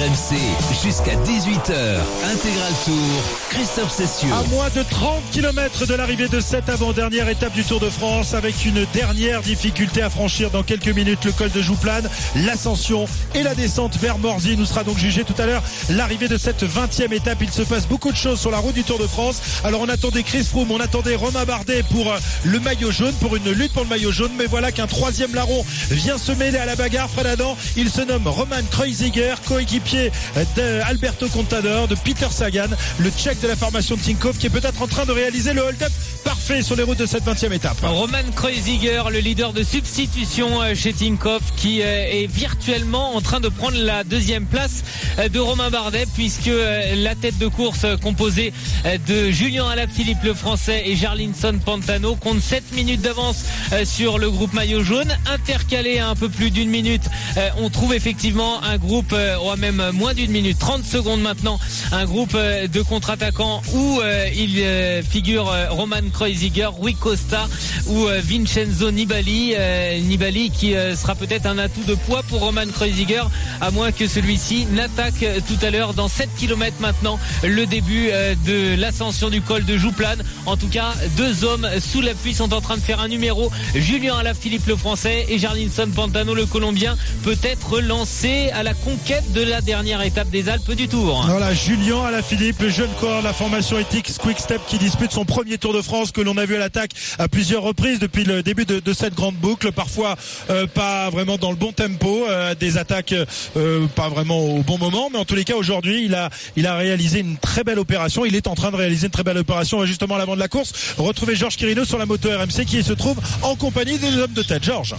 RMC jusqu'à 18h. Intégral Tour, Christophe Cessieux. À moins de 30 km de l'arrivée de cette avant-dernière étape du Tour de France, avec une dernière difficulté à franchir dans quelques minutes, le col de Jouplane, l'ascension et la descente vers Morzine. Nous sera donc jugé tout à l'heure l'arrivée de cette 20e étape. Il se passe beaucoup de choses sur la route du Tour de France. Alors on attendait Chris Froome, on attendait Romain Bardet pour le maillot jaune, pour une lutte pour le maillot jaune, mais voilà qu'un troisième larron vient se mêler à la bagarre. Fred Adam, il se nomme Roman Kreuziger, coéquipier d'Alberto Contador, de Peter Sagan, le tchèque de la formation de Tinkoff, qui est peut-être en train de réaliser le hold-up parfait sur les routes de cette 20e étape. Roman Kreuziger, le leader de substitution chez Tinkoff, qui est virtuellement en train de prendre la deuxième place de Romain Bardet, puisque la tête de course composée de Julien Alaphilippe le français et Jarlinson Pantano compte 7 minutes d'avance sur le groupe maillot jaune. Intercalé à un peu plus d'une minute, on trouve effectivement un groupe, même moins d'une minute, 30 secondes maintenant, un groupe de contre-attaquants où il figure Roman Kreuziger, Rui Costa ou Vincenzo Nibali. Nibali qui sera peut-être un atout de poids pour Roman Kreuziger, à moins que celui-ci n'attaque tout à l'heure dans 7 km maintenant le début de l'ascension du col de Jouplane. En tout cas, deux hommes sous la pluie sont en train de faire un numéro. Julien Alaphilippe le français et Jarlinson Pantano le colombien, peut-être lancé à la conquête de la dernière étape des Alpes du Tour. Voilà, Julien Alaphilippe, le jeune coureur de la formation Ethics Quick Step, qui dispute son premier Tour de France, que l'on a vu à l'attaque à plusieurs reprises depuis le début de cette grande boucle. Parfois pas vraiment dans le bon tempo, des attaques pas vraiment au bon moment, mais en tous les cas aujourd'hui il a réalisé une très belle opération. Il est en train de réaliser une très belle opération. Justement à l'avant de la course, retrouver Georges Quirino sur la moto RMC, qui se trouve en compagnie des hommes de tête. Georges.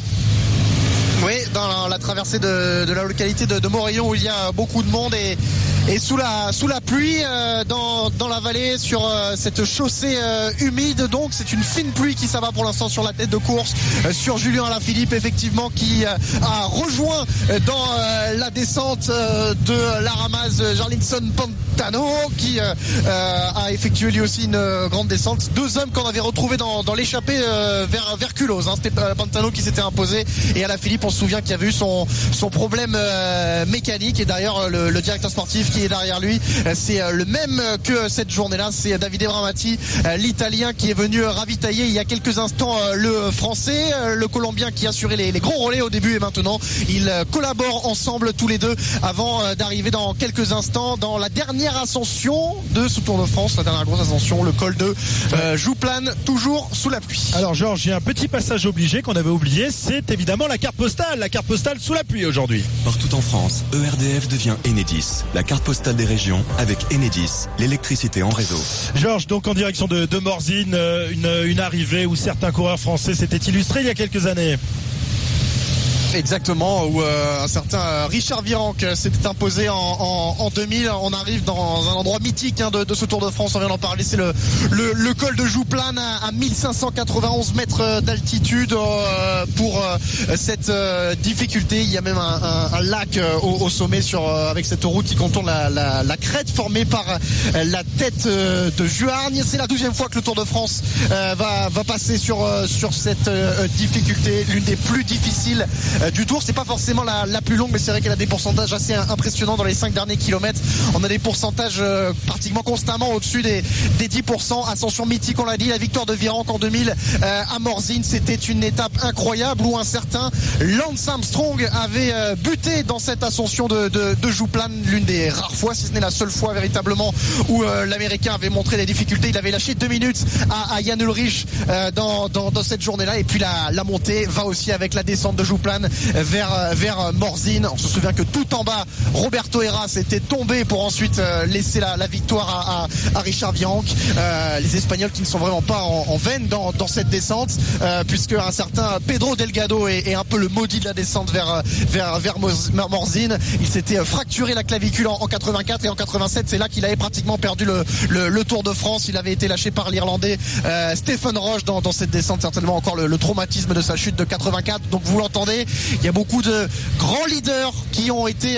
Oui, dans la traversée de la localité de Morillon, où il y a beaucoup de monde et sous la pluie dans la vallée, sur cette chaussée humide. Donc c'est une fine pluie qui s'abat pour l'instant sur la tête de course, sur Julien Alaphilippe, effectivement, qui a rejoint dans la descente de la ramasse Jarlinson Pantano, qui a effectué lui aussi une grande descente. Deux hommes qu'on avait retrouvés dans l'échappée vers Culose, hein. C'était Pantano qui s'était imposé, et Alaphilippe, on se souvient qu'il y avait eu son problème mécanique. Et d'ailleurs le directeur sportif qui est derrière lui, c'est le même que cette journée-là, c'est Davide Bramati, l'italien, qui est venu ravitailler il y a quelques instants le français, le colombien, qui assurait les gros relais au début, et maintenant ils collaborent ensemble tous les deux avant d'arriver dans quelques instants dans la dernière ascension de ce Tour de France, la dernière grosse ascension, le col de Jouplane, toujours sous la pluie. Alors Georges, il y a un petit passage obligé qu'on avait oublié, c'est évidemment la carte postale sous la pluie aujourd'hui. Partout en France, ERDF devient Enedis, la carte postale des régions, avec Enedis, l'électricité en réseau. Georges, donc en direction de Morzine, une arrivée où certains coureurs français s'étaient illustrés il y a quelques années. Exactement, où un certain Richard Virenque s'était imposé en 2000. On arrive dans un endroit mythique de ce Tour de France, on vient d'en parler, c'est le col de Jouplane à 1591 mètres d'altitude. Pour cette difficulté, il y a même un lac au sommet avec cette route qui contourne la crête formée par la tête de Juhargne. C'est la 12e fois que le Tour de France va passer sur cette difficulté, l'une des plus difficiles du Tour. C'est pas forcément la plus longue, mais c'est vrai qu'elle a des pourcentages assez impressionnants dans les 5 derniers kilomètres. On a des pourcentages pratiquement constamment au-dessus des 10%. Ascension mythique, on l'a dit, la victoire de Virenque en 2000 à Morzine, c'était une étape incroyable où un certain Lance Armstrong avait buté dans cette ascension de Jouplane, l'une des rares fois, si ce n'est la seule fois véritablement, où l'Américain avait montré des difficultés. Il avait lâché 2 minutes à Jan Ullrich dans cette journée-là. Et puis la montée va aussi avec la descente de Jouplane vers Morzine. On se souvient que tout en bas, Roberto Heras était tombé pour ensuite laisser la victoire à Richard Virenque. Les Espagnols qui ne sont vraiment pas en veine dans cette descente, puisque un certain Pedro Delgado est un peu le maudit de la descente vers Morzine. Il s'était fracturé la clavicule en 84, et en 87 c'est là qu'il avait pratiquement perdu le Tour de France. Il avait été lâché par l'Irlandais Stephen Roche dans cette descente, certainement encore le traumatisme de sa chute de 84. Donc vous l'entendez, il y a beaucoup de grands leaders qui ont été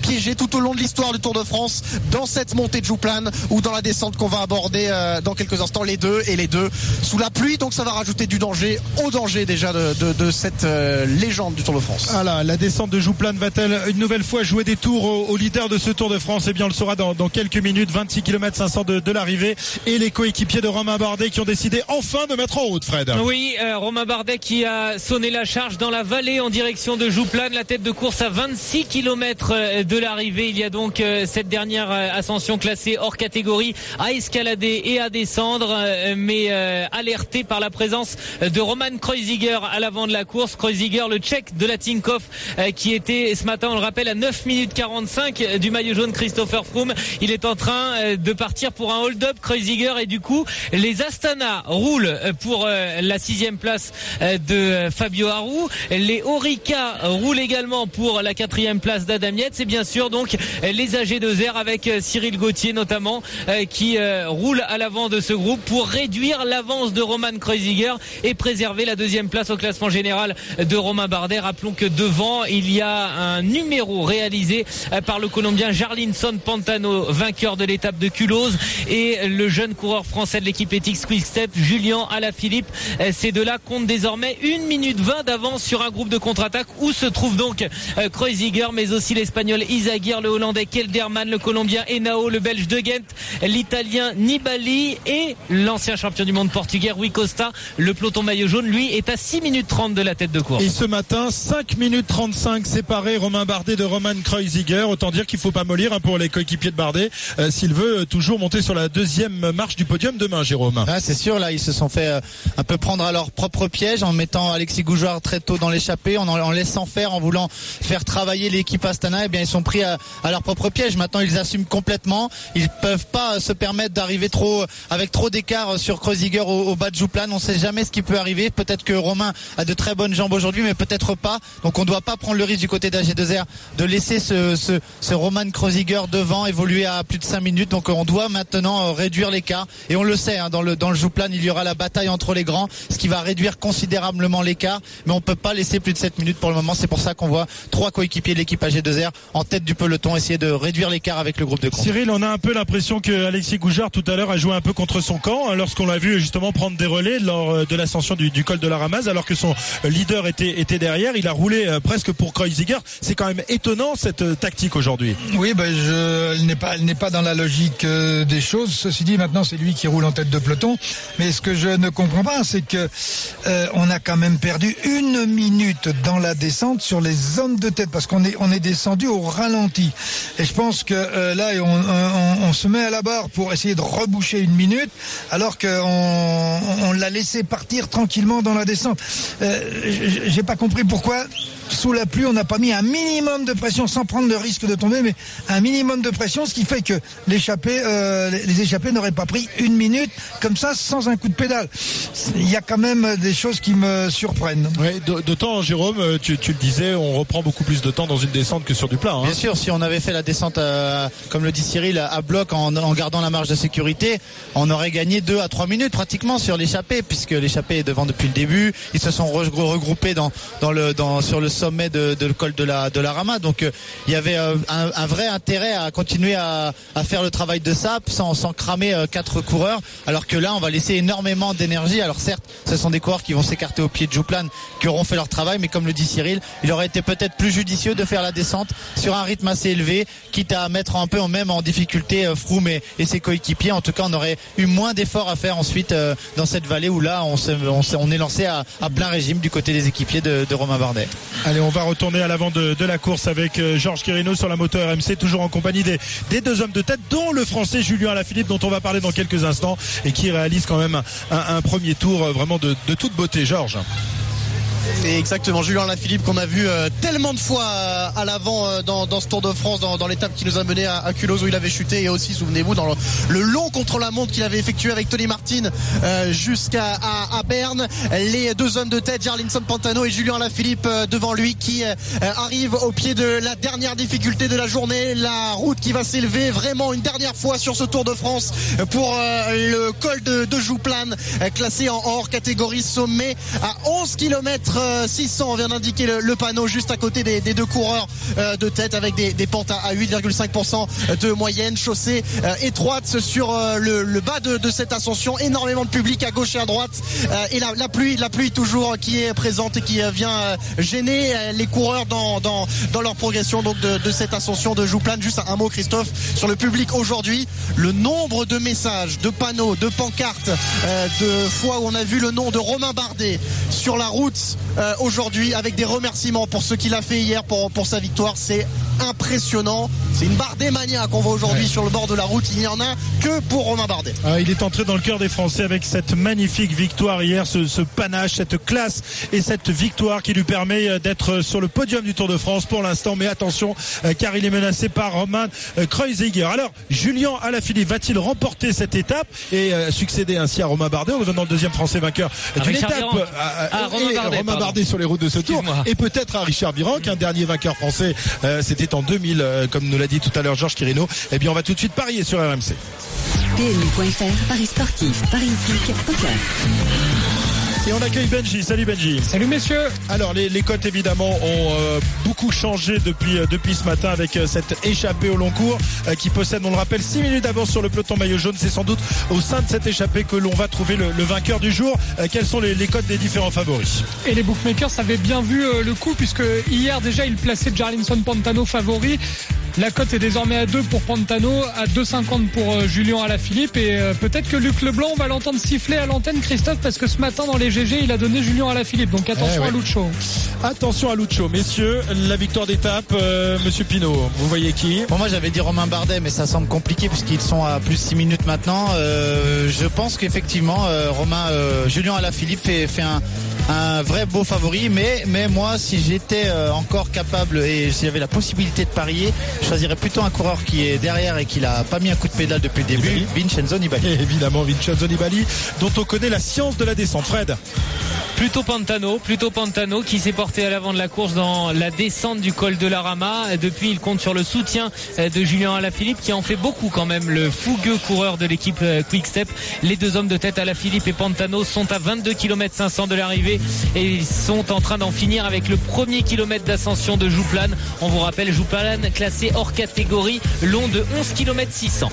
piégés tout au long de l'histoire du Tour de France dans cette montée de Jouplane ou dans la descente qu'on va aborder dans quelques instants, les deux sous la pluie, donc ça va rajouter du danger au danger déjà de cette légende du Tour de France. Voilà, la descente de Jouplane va-t-elle une nouvelle fois jouer des tours au leader de ce Tour de France? Eh bien on le saura dans quelques minutes. 26 km 500 de l'arrivée, et les coéquipiers de Romain Bardet qui ont décidé enfin de mettre en route, Fred. Oui, Romain Bardet qui a sonné la charge dans la vallée en direction de Jouplane, la tête de course à 26 km de l'arrivée. Il y a donc cette dernière ascension classée hors catégorie à escalader et à descendre, mais alerté par la présence de Roman Kreuziger à l'avant de la course. Kreuziger, le Tchèque de la Tinkoff, qui était ce matin, on le rappelle, à 9 minutes 45 du maillot jaune Christopher Froome. Il est en train de partir pour un hold-up, Kreuziger, et du coup les Astana roulent pour la 6e place de Fabio Aru. Les Orica roulent également pour la 4e place d'Adam Yates, et bien sûr donc les AG2R avec Cyril Gauthier notamment qui roule à l'avant de ce groupe pour réduire l'avance de Roman Kreuziger et préserver la 2e place au classement général de Romain Bardet. Rappelons que devant il y a un numéro réalisé par le Colombien Jarlinson Pantano, vainqueur de l'étape de Culose, et le jeune coureur français de l'équipe Ethics Quick-Step Julien Alaphilippe. Ces deux-là comptent désormais 1 minute 20 d'avance sur un groupe de contre-attaque où se trouve donc Kreuziger, mais aussi l'Espagnol Izaguirre, le Hollandais Kelderman, le Colombien Henao, le Belge De Gent, l'Italien Nibali et l'ancien champion du monde portugais Rui Costa. Le peloton maillot jaune, lui, est à 6 minutes 30 de la tête de course. Et ce matin, 5 minutes 35 séparés Romain Bardet de Roman Kreuziger. Autant dire qu'il faut pas mollir pour les coéquipiers de Bardet s'il veut toujours monter sur la 2e marche du podium demain, Jérôme. Ah, c'est sûr, là ils se sont fait un peu prendre à leur propre piège en mettant Alexis Goujard très tôt dans l'échappée, en laissant faire, en voulant faire travailler l'équipe Astana. Eh bien ils sont pris à leur propre piège. Maintenant ils assument complètement. Ils peuvent pas se permettre d'arriver avec trop d'écart sur Kreuziger au bas de Jouplane. On sait jamais ce qui peut arriver. Peut-être que Romain a de très bonnes jambes aujourd'hui, mais peut-être pas. Donc on doit pas prendre le risque du côté d'AG2R de laisser ce Roman Kreuziger devant évoluer à plus de 5 minutes. Donc on doit maintenant réduire l'écart, et on le sait, dans le Jouplane il y aura la bataille entre les grands, ce qui va réduire considérablement l'écart, mais on peut pas laisser plus de 7 minutes pour le moment. C'est pour ça qu'on voit 3 coéquipiers de l'équipe AG2R en tête du peloton essayer de réduire l'écart avec le groupe de course. Cyril, on a un peu l'impression que Alexis Goujard tout à l'heure a joué un peu contre son camp lorsqu'on l'a vu justement prendre des relais lors de l'ascension du col de la Ramaz, alors que son leader était derrière. Il a roulé presque pour Kreuziger. C'est quand même étonnant cette tactique aujourd'hui. Oui, elle n'est pas dans la logique des choses. Ceci dit, maintenant c'est lui qui roule en tête de peloton. Mais ce que je ne comprends pas, c'est que on a quand même perdu 1 minute dans la descente sur les zones de tête, parce qu'on est descendu au ralenti. Et je pense que là on se met à la barre pour essayer de reboucher 1 minute, alors qu'on l'a laissé partir tranquillement dans la descente. J'ai pas compris pourquoi sous la pluie on n'a pas mis un minimum de pression, sans prendre le risque de tomber, mais un minimum de pression, ce qui fait que les échappés n'auraient pas pris 1 minute comme ça sans un coup de pédale. Il y a quand même des choses qui me surprennent. Oui, d'autant, Jérôme, tu le disais, on reprend beaucoup plus de temps dans une descente que sur du plat. Bien sûr, si on avait fait la descente comme le dit Cyril, à bloc en gardant la marge de sécurité, on aurait gagné 2 à 3 minutes pratiquement sur l'échappée, puisque l'échappée est devant depuis le début. Ils se sont regroupés sur le sommet de le col de la Rama. Donc il y avait un vrai intérêt à continuer à faire le travail de sap sans cramer 4 coureurs, alors que là on va laisser énormément d'énergie. Alors certes, ce sont des coureurs qui vont s'écarter au pied de Jouplane, qui auront fait leur travail, mais comme le dit Cyril, il aurait été peut-être plus judicieux de faire la descente sur un rythme assez élevé, quitte à mettre un peu même en difficulté Froome et ses coéquipiers. En tout cas, on aurait eu moins d'efforts à faire ensuite dans cette vallée où là on est lancé à plein régime du côté des équipiers de Romain Bardet. Allez, on va retourner à l'avant de la course avec Georges Quirino sur la moto RMC, toujours en compagnie des 2 hommes de tête, dont le français Julien Alaphilippe, dont on va parler dans quelques instants, et qui réalise quand même un premier tour vraiment de toute beauté. Georges. Et exactement, Julien Alaphilippe qu'on a vu tellement de fois à l'avant dans ce Tour de France, dans l'étape qui nous a mené à Culose où il avait chuté, et aussi, souvenez-vous, dans le long contre-la-montre qu'il avait effectué avec Tony Martin jusqu'à Berne. Les 2 hommes de tête, Jarlinson Pantano et Julien Alaphilippe devant lui, qui arrivent au pied de la dernière difficulté de la journée, la route qui va s'élever vraiment une dernière fois sur ce Tour de France pour le col de Jouplane, classé en hors catégorie sommet à 11 km 600, on vient d'indiquer le panneau juste à côté des deux coureurs de tête, avec des pentes à 8,5% de moyenne, chaussée étroite sur le bas de cette ascension, énormément de public à gauche et à droite, et la pluie toujours qui est présente et qui vient gêner les coureurs dans leur progression donc de cette ascension de Jouplane. Juste un mot, Christophe, sur le public aujourd'hui, le nombre de messages, de panneaux, de pancartes, de fois où on a vu le nom de Romain Bardet sur la route aujourd'hui, avec des remerciements pour ce qu'il a fait hier pour sa victoire, c'est impressionnant. C'est une Bardet mania qu'on voit aujourd'hui sur le bord de la route. Il n'y en a que pour Romain Bardet. Il est entré dans le cœur des Français avec cette magnifique victoire hier, ce panache, cette classe et cette victoire qui lui permet d'être sur le podium du Tour de France pour l'instant. Mais attention, car il est menacé par Romain Kreuziger. Alors, Julien Alaphilippe va-t-il remporter cette étape et succéder ainsi à Romain Bardet en devenant le deuxième Français vainqueur d'une étape Romain Bardet sur les routes de ce Tour, et peut-être à Richard Virenque, un dernier vainqueur français, c'était en 2000, comme nous l'a dit tout à l'heure Georges Quirino. Eh bien, on va tout de suite parier sur RMC. PMU.fr, Paris sportif, Paris hippique, poker. Et on accueille Benji. Salut Benji. Salut messieurs. Alors les cotes évidemment ont beaucoup changé depuis ce matin avec cette échappée au long cours qui possède, on le rappelle, 6 minutes d'avance sur le peloton maillot jaune. C'est sans doute au sein de cette échappée que l'on va trouver le vainqueur du jour. Quels sont les cotes des différents favoris? Et les bookmakers avaient bien vu le coup, puisque hier déjà ils plaçaient Jarlinson Pantano favori. La cote est désormais à 2 pour Pantano, à 2,50 pour Julien Alaphilippe, et peut-être que Luc Leblanc, on va l'entendre siffler à l'antenne, Christophe, parce que ce matin dans les GG il a donné Julien Alaphilippe, donc attention à Lucho. Attention à Lucho, messieurs. La victoire d'étape, monsieur Pinot, vous voyez qui? Bon, moi j'avais dit Romain Bardet, mais ça semble compliqué puisqu'ils sont à plus de 6 minutes maintenant. Je pense qu'effectivement Julien Alaphilippe fait un vrai beau favori, mais moi si j'étais encore capable et si j'avais la possibilité de parier, je choisirais plutôt un coureur qui est derrière et qui n'a pas mis un coup de pédale depuis le début, Vincenzo Nibali. Et évidemment Vincenzo Nibali, dont on connaît la science de la descente. Fred? Plutôt Pantano qui s'est porté à l'avant de la course dans la descente du col de la Rama. Depuis, il compte sur le soutien de Julien Alaphilippe, qui en fait beaucoup quand même, le fougueux coureur de l'équipe Quick-Step. Les deux hommes de tête, Alaphilippe et Pantano, sont à 22 km 500 de l'arrivée et ils sont en train d'en finir avec le premier kilomètre d'ascension de Jouplane. On vous rappelle, Jouplane classé hors catégorie, long de 11 km 600.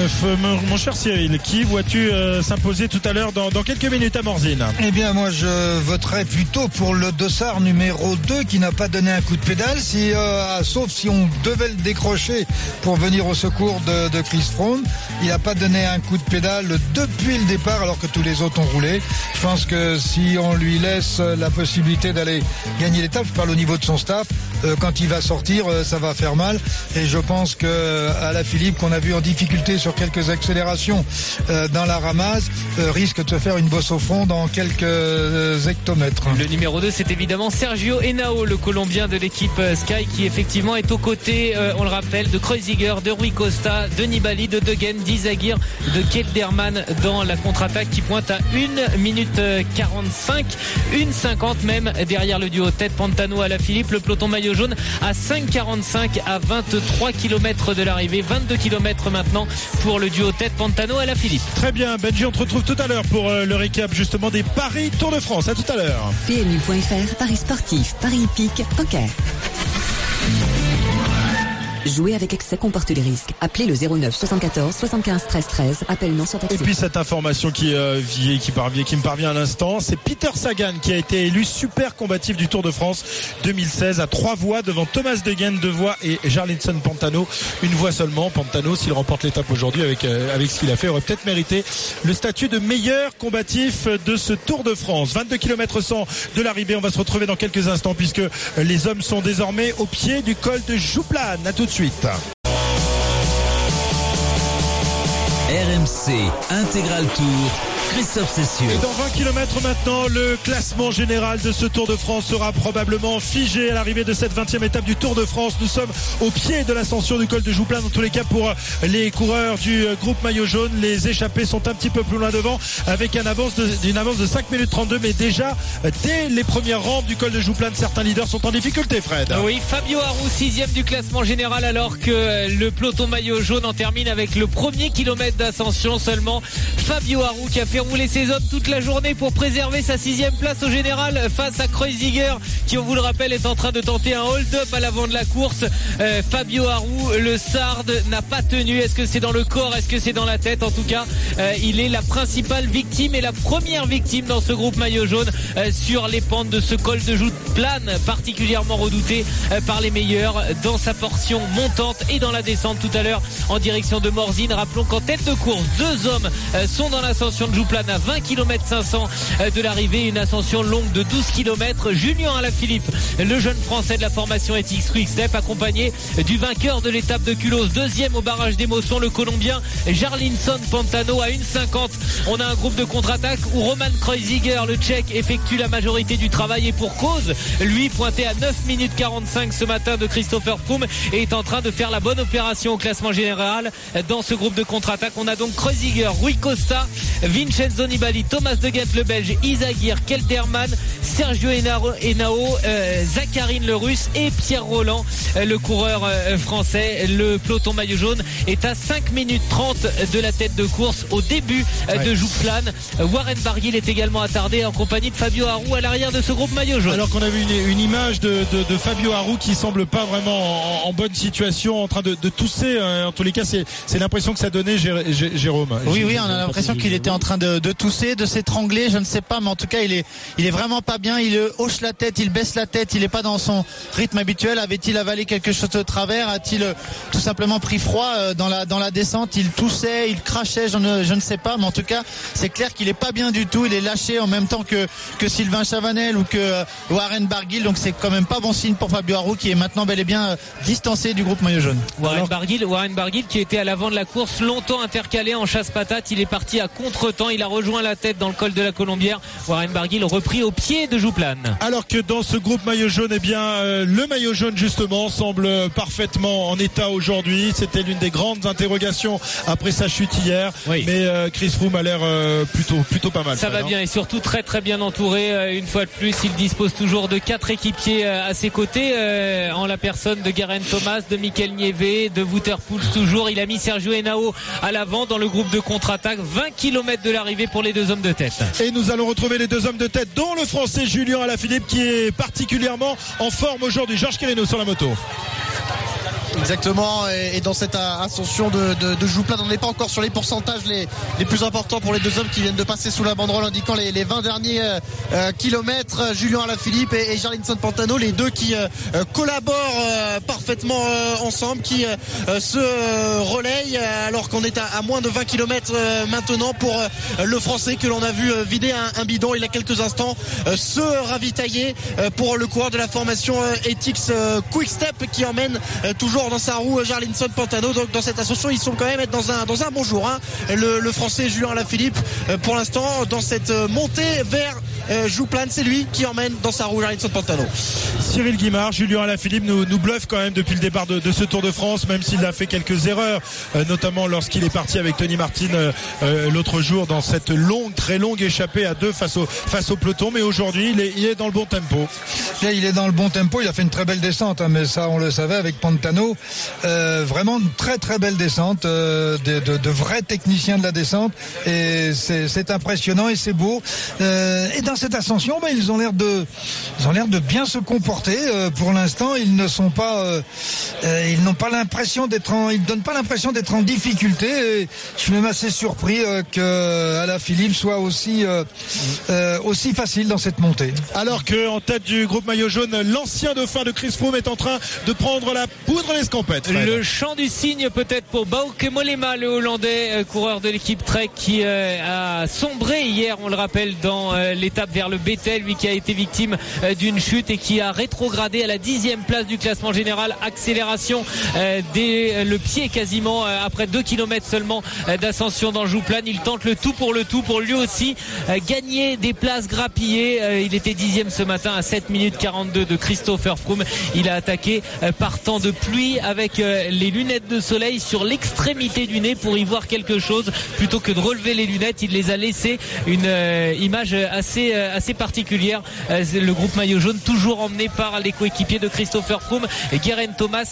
Mon cher Cyril, qui vois-tu s'imposer tout à l'heure dans quelques minutes à Morzine? Eh bien, moi je voterais plutôt pour le dossard numéro 2 qui n'a pas donné un coup de pédale, sauf si on devait le décrocher pour venir au secours de Chris Froome. Il n'a pas donné un coup de pédale depuis le départ alors que tous les autres ont roulé. Je pense que si on lui laisse la possibilité d'aller gagner l'étape, je parle au niveau de son staff, quand il va sortir, ça va faire mal. Et je pense que Alaphilippe, qu'on a vu en difficulté sur quelques accélérations dans la ramasse, risque de se faire une bosse au fond dans quelques hectomètres. Le numéro 2, c'est évidemment Sergio Henao, le Colombien de l'équipe Sky, qui effectivement est aux côtés, on le rappelle, de Kreuziger, de Rui Costa, de Nibali, de Degen, d'Izagir, de Kelderman dans la contre-attaque qui pointe à 1 minute 45, 1,50 même derrière le duo tête Pantano Alaphilippe. Le peloton maillot jaune à 5,45 à 23 km de l'arrivée, 22 km maintenant pour le duo tête Pantano Alaphilippe. Très bien, Benji, on te retrouve tout à l'heure pour le récap justement des paris Tour de France. À tout à l'heure. PMU.fr, Paris sportif, Paris hippique, poker. Jouer avec excès comporte des risques. Appelez le 09 74 75 13 13. Appel non surtaxé. Et puis cette information qui me parvient à l'instant, c'est Peter Sagan qui a été élu super combatif du Tour de France 2016 à 3 voix devant Thomas Degen 2 voix et Jarlinson Pantano 1 voix seulement. Pantano, s'il remporte l'étape aujourd'hui avec ce qu'il a fait, aurait peut-être mérité le statut de meilleur combatif de ce Tour de France. 22 km 100 de l'arrivée. On va se retrouver dans quelques instants puisque les hommes sont désormais au pied du col de Jouplane. À tout de suite. RMC Intégral Tour, Christophe Cessieux. Et dans 20 km maintenant, le classement général de ce Tour de France sera probablement figé à l'arrivée de cette 20e étape du Tour de France. Nous sommes au pied de l'ascension du col de Jouplane. Dans tous les cas, pour les coureurs du groupe maillot jaune, les échappés sont un petit peu plus loin devant avec une avance de 5 minutes 32. Mais déjà, dès les premières rampes du col de Jouplane, certains leaders sont en difficulté, Fred. Oui, Fabio Aru, 6e du classement général, alors que le peloton maillot jaune en termine avec le premier kilomètre d'ascension seulement. Fabio Aru qui a fait fait rouler ses hommes toute la journée pour préserver sa 6e place au général face à Kreuziger, qui, on vous le rappelle, est en train de tenter un hold-up à l'avant de la course. Fabio Aru, le Sarde, n'a pas tenu. Est-ce que c'est dans le corps? Est-ce que c'est dans la tête? En tout cas, il est la principale victime et la première victime dans ce groupe maillot jaune sur les pentes de ce col de joute plane, particulièrement redouté par les meilleurs dans sa portion montante et dans la descente tout à l'heure en direction de Morzine. Rappelons qu'en tête de course, 2 hommes sont dans l'ascension de Jouplane à 20 km 500 de l'arrivée, une ascension longue de 12 km. Julien Alaphilippe, le jeune français de la formation ETX Quick Step, accompagné du vainqueur de l'étape de Culos, 2e au barrage des Mossons, le Colombien Jarlinson Pantano à 1,50. On a un groupe de contre-attaque où Roman Kreuziger, le Tchèque, effectue la majorité du travail et pour cause. Lui, pointé à 9 minutes 45 ce matin de Christopher Froome, est en train de faire la bonne opération au classement général. Dans ce groupe de contre-attaque, on a donc Kreuziger, Rui Costa, Vincenzo Nibali, Thomas de Gendt le Belge, Izagirre, Kelderman, Sergio Henao, Zacharine le Russe et Pierre Roland, le coureur français. Le peloton maillot jaune est à 5 minutes 30 de la tête de course au début de Jouplane. Warren Barguil est également attardé en compagnie de Fabio Aru à l'arrière de ce groupe maillot jaune. Alors qu'on a vu une image de Fabio Aru qui semble pas vraiment en bonne situation, en train de tousser. En tous les cas, c'est l'impression que ça donnait, Jérôme. Oui, on a l'impression qu'il était en train de tousser, de s'étrangler, je ne sais pas, mais en tout cas, il est vraiment pas bien. Il hoche la tête, il baisse la tête, il est pas dans son rythme habituel. Avait-il avalé quelque chose de travers? A-t-il tout simplement pris froid dans la descente? Il toussait, il crachait, je ne sais pas, mais en tout cas, c'est clair qu'il est pas bien du tout. Il est lâché en même temps que Sylvain Chavanel ou que Warren Barguil, donc c'est quand même pas bon signe pour Fabio Aru, qui est maintenant bel et bien distancé du groupe maillot jaune. Warren Barguil qui était à l'avant de la course, longtemps intercalé en chasse-patate. Il est parti à contre-temps, il a rejoint la tête dans le col de la Colombière. Warren Barguil repris au pied de Jouplane. Alors que dans ce groupe maillot jaune, le maillot jaune justement semble parfaitement en état aujourd'hui. C'était l'une des grandes interrogations après sa chute hier. Oui. Mais Chris Froome a l'air plutôt pas mal. Ça va bien et surtout très très bien entouré. Une fois de plus, il dispose toujours de 4 équipiers à ses côtés, en la personne de Geraint Thomas, de Mikel Nieve, de Wouter Poels toujours. Il a mis Sergio Henao à l'avant dans le groupe de contre-attaque. 20 km de l'arrivée pour les 2 hommes de tête. Et nous allons retrouver les 2 hommes de tête, dont le français Julien Alaphilippe, qui est particulièrement en forme aujourd'hui. Georges Querino sur la moto. Exactement, et dans cette ascension de Jouplane, on n'est pas encore sur les pourcentages les plus importants pour les 2 hommes qui viennent de passer sous la banderole indiquant les 20 derniers kilomètres. Julien Alaphilippe et Jarlinson Pantano, les 2 qui collaborent parfaitement ensemble, qui se relayent alors qu'on est à moins de 20 kilomètres maintenant pour le français que l'on a vu vider un bidon il y a quelques instants, se ravitailler pour le coureur de la formation ETX Quick Step qui emmène toujours dans sa roue Jarlinson Pantano. Donc dans cette ascension, ils sont quand même dans un bon jour, hein. Le français Julien Alaphilippe pour l'instant dans cette montée vers Jouplane, c'est lui qui emmène dans sa roue Jarlinson Pantano. Cyril Guimard, Julien Alaphilippe nous bluffe quand même depuis le départ de ce Tour de France, même s'il a fait quelques erreurs, notamment lorsqu'il est parti avec Tony Martin l'autre jour dans cette très longue échappée à 2 face au peloton. Mais aujourd'hui, il est dans le bon tempo. Là, il est dans le bon tempo. Il a fait une très belle descente, hein, mais ça, on le savait avec Pantano. Vraiment une très très belle descente, de vrais techniciens de la descente, et c'est impressionnant et c'est beau. Et dans cette ascension, ils ont l'air de bien se comporter. Pour l'instant, ils ne sont pas, ils n'ont pas l'impression ils donnent pas l'impression d'être en difficulté. Et je suis même assez surpris que Alaphilippe soit aussi facile dans cette montée. Alors que en tête du groupe maillot jaune, l'ancien dauphin de Chris Froome est en train de prendre la poudre à l'escampette. Le chant du cygne peut-être pour Bauke Mollema, le Hollandais, coureur de l'équipe Trek, qui a sombré hier, on le rappelle, dans l'étape vers le Bethel, lui qui a été victime d'une chute et qui a rétrogradé à la 10e place du classement général. Accélération dès le pied quasiment après 2 km seulement d'ascension dans Jouplane. Il tente le tout pour lui aussi gagner des places grappillées. Il était 10e ce matin à 7 minutes 42 de Christopher Froome. Il a attaqué par temps de pluie avec les lunettes de soleil sur l'extrémité du nez pour y voir quelque chose. Plutôt que de relever les lunettes, il les a laissées. Une image assez particulière. Le groupe maillot jaune toujours emmené par les coéquipiers de Christopher Froome, Geraint Thomas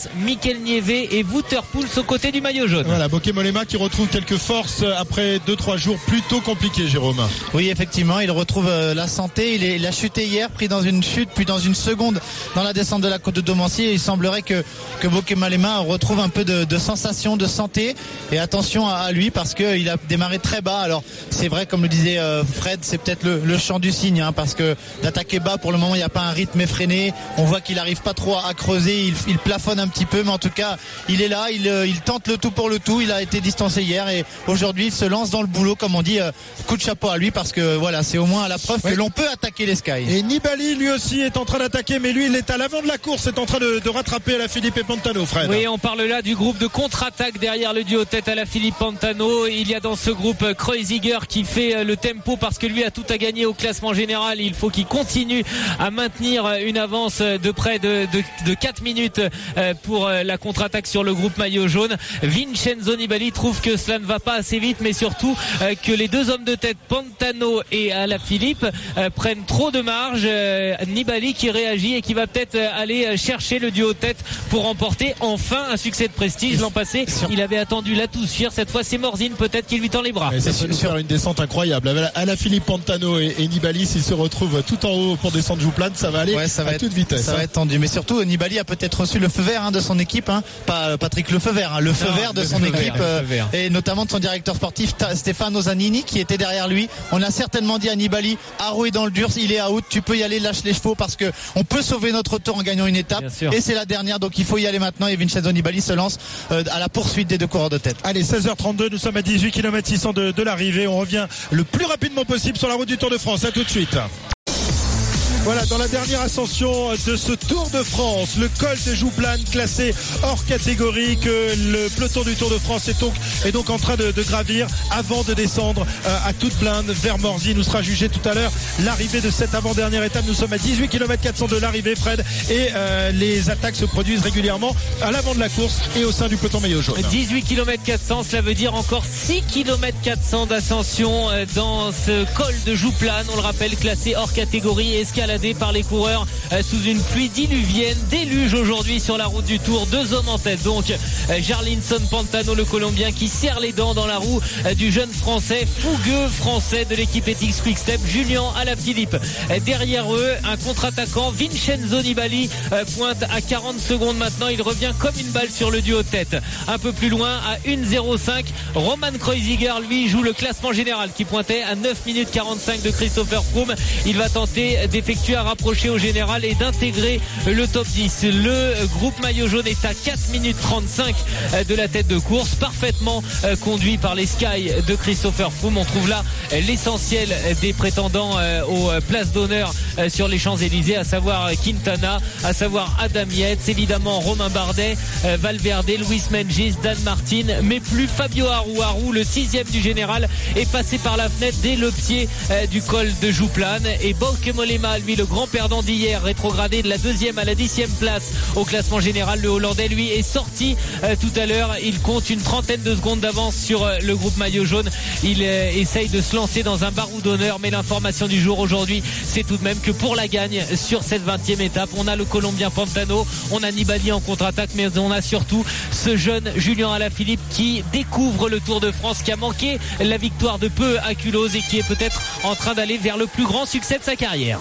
Mikel Nieve et Wouter Poels aux côtés du maillot jaune. Voilà, Bokeh Mollema qui retrouve quelques forces après 2-3 jours plutôt compliqués, Jérôme. Oui, effectivement, il retrouve la santé. Il a chuté hier, pris dans une chute, puis dans une seconde dans la descente de la côte de Domancy. Et il semblerait que Bokeh Mollema retrouve un peu de sensation, de santé. Et attention à lui parce qu'il a démarré très bas. Alors c'est vrai, comme le disait Fred, c'est peut-être le chant du cygne, hein, parce que d'attaquer bas, pour le moment, il n'y a pas un rythme effréné. On voit qu'il n'arrive pas trop à creuser. Il plafonne un petit peu, mais en tout cas, il est là. Il tente le tout pour le tout. Il a été distancé hier et aujourd'hui, il se lance dans le boulot, comme on dit. Coup de chapeau à lui parce que voilà, c'est au moins la preuve que l'on peut attaquer les Sky. Et Nibali, lui aussi, est en train d'attaquer, mais lui, il est à l'avant de la course, est en train de rattraper Alaphilippe et Pantano, Fred. Oui, on parle là du groupe de contre-attaque derrière le duo tête Alaphilippe Pantano. Il y a dans ce groupe Kreuziger qui fait le tempo parce que lui a tout à gagner au classement général. Il faut qu'il continue à maintenir une avance de près de 4 minutes pour la contre-attaque sur le groupe maillot jaune. Vincenzo Nibali trouve que cela ne va pas assez vite, mais surtout que les deux hommes de tête, Pantano et Alaphilippe, prennent trop de marge. Nibali qui réagit et qui va peut-être aller chercher le duo tête pour remporter enfin un succès de prestige. L'an passé, il avait attendu la touche. Cette fois, c'est Morzine peut-être qui lui tend les bras. Ça peut nous faire une descente incroyable. Alaphilippe, Pantano et Nibali, s'ils se retrouvent tout en haut pour descendre Jouplane, ça va aller à toute vitesse. Ça va être tendu. Mais surtout, Nibali a peut-être reçu le feu vert de son équipe, pas Patrick Lefeuvert, le feu vert de son équipe, et notamment de son directeur sportif Stefano Zanini qui était derrière lui. On a certainement dit à Nibali, Arro est dans le dur, il est out, tu peux y aller, lâche les chevaux parce que on peut sauver notre tour en gagnant une étape. Et c'est la dernière, donc il faut y aller maintenant. Et Vincenzo Nibali se lance à la poursuite des deux coureurs de tête. Allez, 16h32, nous sommes à 18 km 600 de l'arrivée. On revient le plus rapidement possible sur la route du Tour de France. À tout de suite. Voilà, dans la dernière ascension de ce Tour de France, le col de Jouplane classé hors catégorie, que le peloton du Tour de France est donc en train de gravir avant de descendre à toute blinde vers Morzine. Nous sera jugé tout à l'heure l'arrivée de cette avant-dernière étape. Nous sommes à 18 km 400 de l'arrivée, Fred, et les attaques se produisent régulièrement à l'avant de la course et au sein du peloton maillot jaune. 18 km 400, cela veut dire encore 6 km 400 d'ascension dans ce col de Jouplane. On le rappelle, classé hors catégorie, escaladé par les coureurs sous une pluie diluvienne, déluge aujourd'hui sur la route du Tour. Deux hommes en tête, donc Jarlinson Pantano, le Colombien, qui serre les dents dans la roue du jeune Français, fougueux Français de l'équipe Ethics Quick-Step, Julian Alaphilippe. Derrière eux, un contre-attaquant, Vincenzo Nibali, pointe à 40 secondes maintenant. Il revient comme une balle sur le duo de tête. Un peu plus loin, à 1,05, Roman Kreuziger, lui, joue le classement général qui pointait à 9 minutes 45 de Christopher Froome. Il va tenter d'effectuer à rapprocher au général et d'intégrer le top 10. Le groupe maillot jaune est à 4 minutes 35 de la tête de course, parfaitement conduit par les Sky de Christopher Froome. On trouve là l'essentiel des prétendants aux places d'honneur sur les Champs-Élysées, à savoir Quintana, à savoir Adam Yates, évidemment Romain Bardet, Valverde, Luis Menges, Dan Martin, mais plus Fabio Aru. Aru, le 6e du général, est passé par la fenêtre dès le pied du col de Jouplane. Et Bokeh Mollema, lui, le grand perdant d'hier, rétrogradé de la 2e à la 10e place au classement général. Le Hollandais, lui, est sorti tout à l'heure. Il compte une trentaine de secondes d'avance sur le groupe maillot jaune. Il essaye de se lancer dans un barou d'honneur, mais l'information du jour aujourd'hui, c'est tout de même que pour la gagne sur cette 20e étape, on a le Colombien Pantano, on a Nibali en contre-attaque, mais on a surtout ce jeune Julian Alaphilippe qui découvre le Tour de France, qui a manqué la victoire de peu à Culose et qui est peut-être en train d'aller vers le plus grand succès de sa carrière.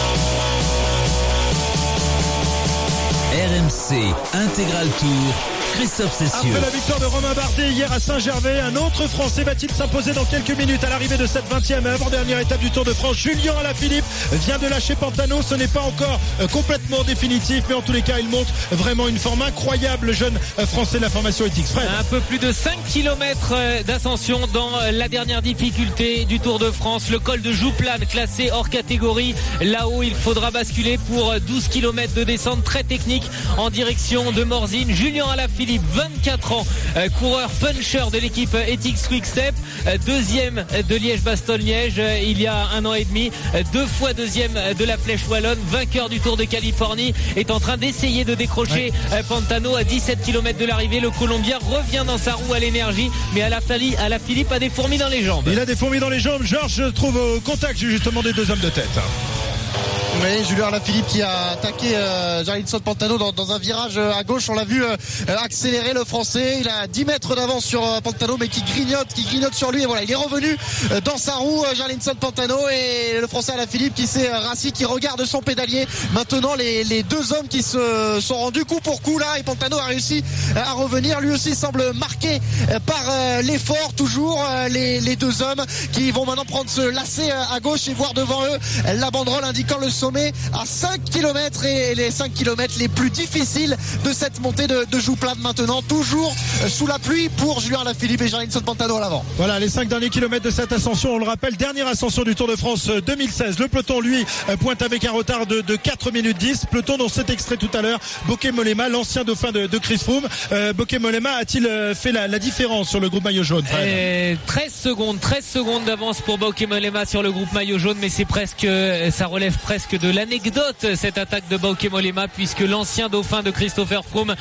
RMC Intégral Tour, Christophe Cessieux. Après la victoire de Romain Bardet hier à Saint-Gervais, un autre Français va-t-il s'imposer dans quelques minutes à l'arrivée de cette 20e avant-dernière étape du Tour de France? Julian Alaphilippe vient de lâcher Pantano. Ce n'est pas encore complètement définitif, mais en tous les cas, il montre vraiment une forme incroyable, le jeune Français de la formation Ethics. Fred. Un peu plus de 5 km d'ascension dans la dernière difficulté du Tour de France, le col de Jouplane, classé hors catégorie. Là-haut, il faudra basculer pour 12 km de descente très technique en direction de Morzine. Julian Alaphilippe, 24 ans, coureur puncher de l'équipe Ethics Quick-Step, deuxième de Liège-Bastogne-Liège il y a 1 an et demi, 2 fois deuxième de la Flèche Wallonne, vainqueur du Tour de Californie, est en train d'essayer de décrocher Pantano à 17 km de l'arrivée. Le Colombien revient dans sa roue à l'énergie, mais Alaphilippe a des fourmis dans les jambes. Il a des fourmis dans les jambes. Georges se trouve au contact justement des deux hommes de tête. Oui, Julien Alaphilippe qui a attaqué Jarlinson Pantano dans un virage à gauche. On l'a vu accélérer le Français. Il a 10 mètres d'avance sur Pantano, mais qui grignote sur lui. Et voilà, il est revenu dans sa roue, Jarlinson Pantano, et le Français Alaphilippe qui s'est rassis, qui regarde son pédalier. Maintenant, les deux hommes qui se sont rendus coup pour coup là, et Pantano a réussi à revenir. Lui aussi semble marqué par l'effort. Toujours les deux hommes qui vont maintenant prendre ce lacet à gauche et voir devant eux la banderole indiquant le sommet à 5 km, et les 5 km les plus difficiles de cette montée de Jouplane maintenant, toujours sous la pluie pour Julien Alaphilippe et Jarlinson Pantano à l'avant. Voilà les 5 derniers kilomètres de cette ascension, on le rappelle, dernière ascension du Tour de France 2016. Le peloton lui pointe avec un retard de 4 minutes 10, peloton dont cet extrait tout à l'heure, Bokeh Mollema, l'ancien dauphin de Chris Froome. Bokeh Mollema a-t-il fait la différence sur le groupe maillot jaune? 13 secondes d'avance pour Bokeh Mollema sur le groupe maillot jaune, mais ça relève presque de l'anecdote cette attaque de Bokeh Mollema, puisque l'ancien dauphin de Christopher Froome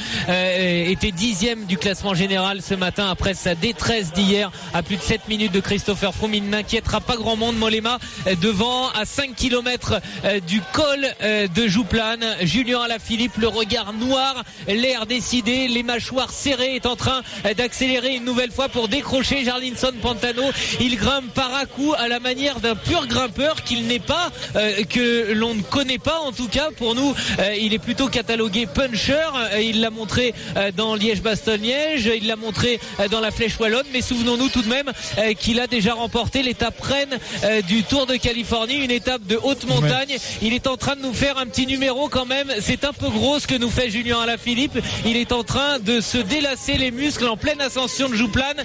était 10e du classement général ce matin après sa détresse d'hier à plus de 7 minutes de Christopher Froome. Il n'inquiétera pas grand monde. Mollema devant à 5 km du col de Jouplane. Julien Alaphilippe, le regard noir, l'air décidé, les mâchoires serrées, est en train d'accélérer une nouvelle fois pour décrocher Jarlinson Pantano. Il grimpe par à coup à la manière d'un pur grimpeur qu'il n'est pas, que l'on ne connaît pas en tout cas. Pour nous, il est plutôt catalogué puncher. Il l'a montré dans Liège-Bastogne-Liège, il l'a montré dans la Flèche Wallonne, mais souvenons-nous tout de même qu'il a déjà remporté l'étape reine du Tour de Californie, une étape de haute montagne. Il est en train de nous faire un petit numéro quand même. C'est un peu gros ce que nous fait Julien Alaphilippe. Il est en train de se délasser les muscles en pleine ascension de Jouplane.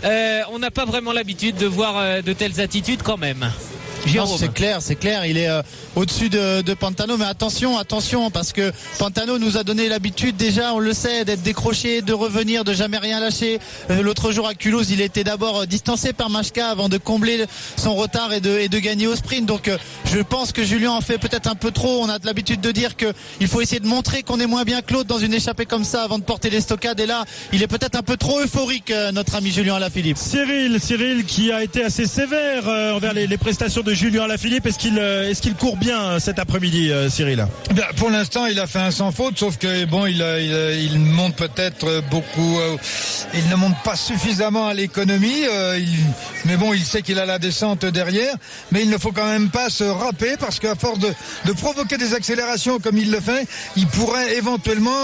On n'a pas vraiment l'habitude de voir de telles attitudes quand même. Non, c'est clair, il est au-dessus de Pantano, mais attention, parce que Pantano nous a donné l'habitude déjà, on le sait, d'être décroché, de revenir, de jamais rien lâcher. L'autre jour à Culose, il était d'abord distancé par Majka avant de combler son retard et de gagner au sprint. Donc je pense que Julien en fait peut-être un peu trop. On a de l'habitude de dire qu'il faut essayer de montrer qu'on est moins bien que l'autre dans une échappée comme ça avant de porter les stockades, et là il est peut-être un peu trop euphorique, notre ami Julien Alaphilippe. Cyril qui a été assez sévère envers les prestations de Julien Alaphilippe. Est-ce qu'il court bien cet après-midi, Cyril? Pour l'instant, il a fait un sans faute, sauf que bon, il monte peut-être beaucoup. Il ne monte pas suffisamment à l'économie. Mais bon, il sait qu'il a la descente derrière. Mais il ne faut quand même pas se râper, parce qu'à force de provoquer des accélérations comme il le fait, il pourrait éventuellement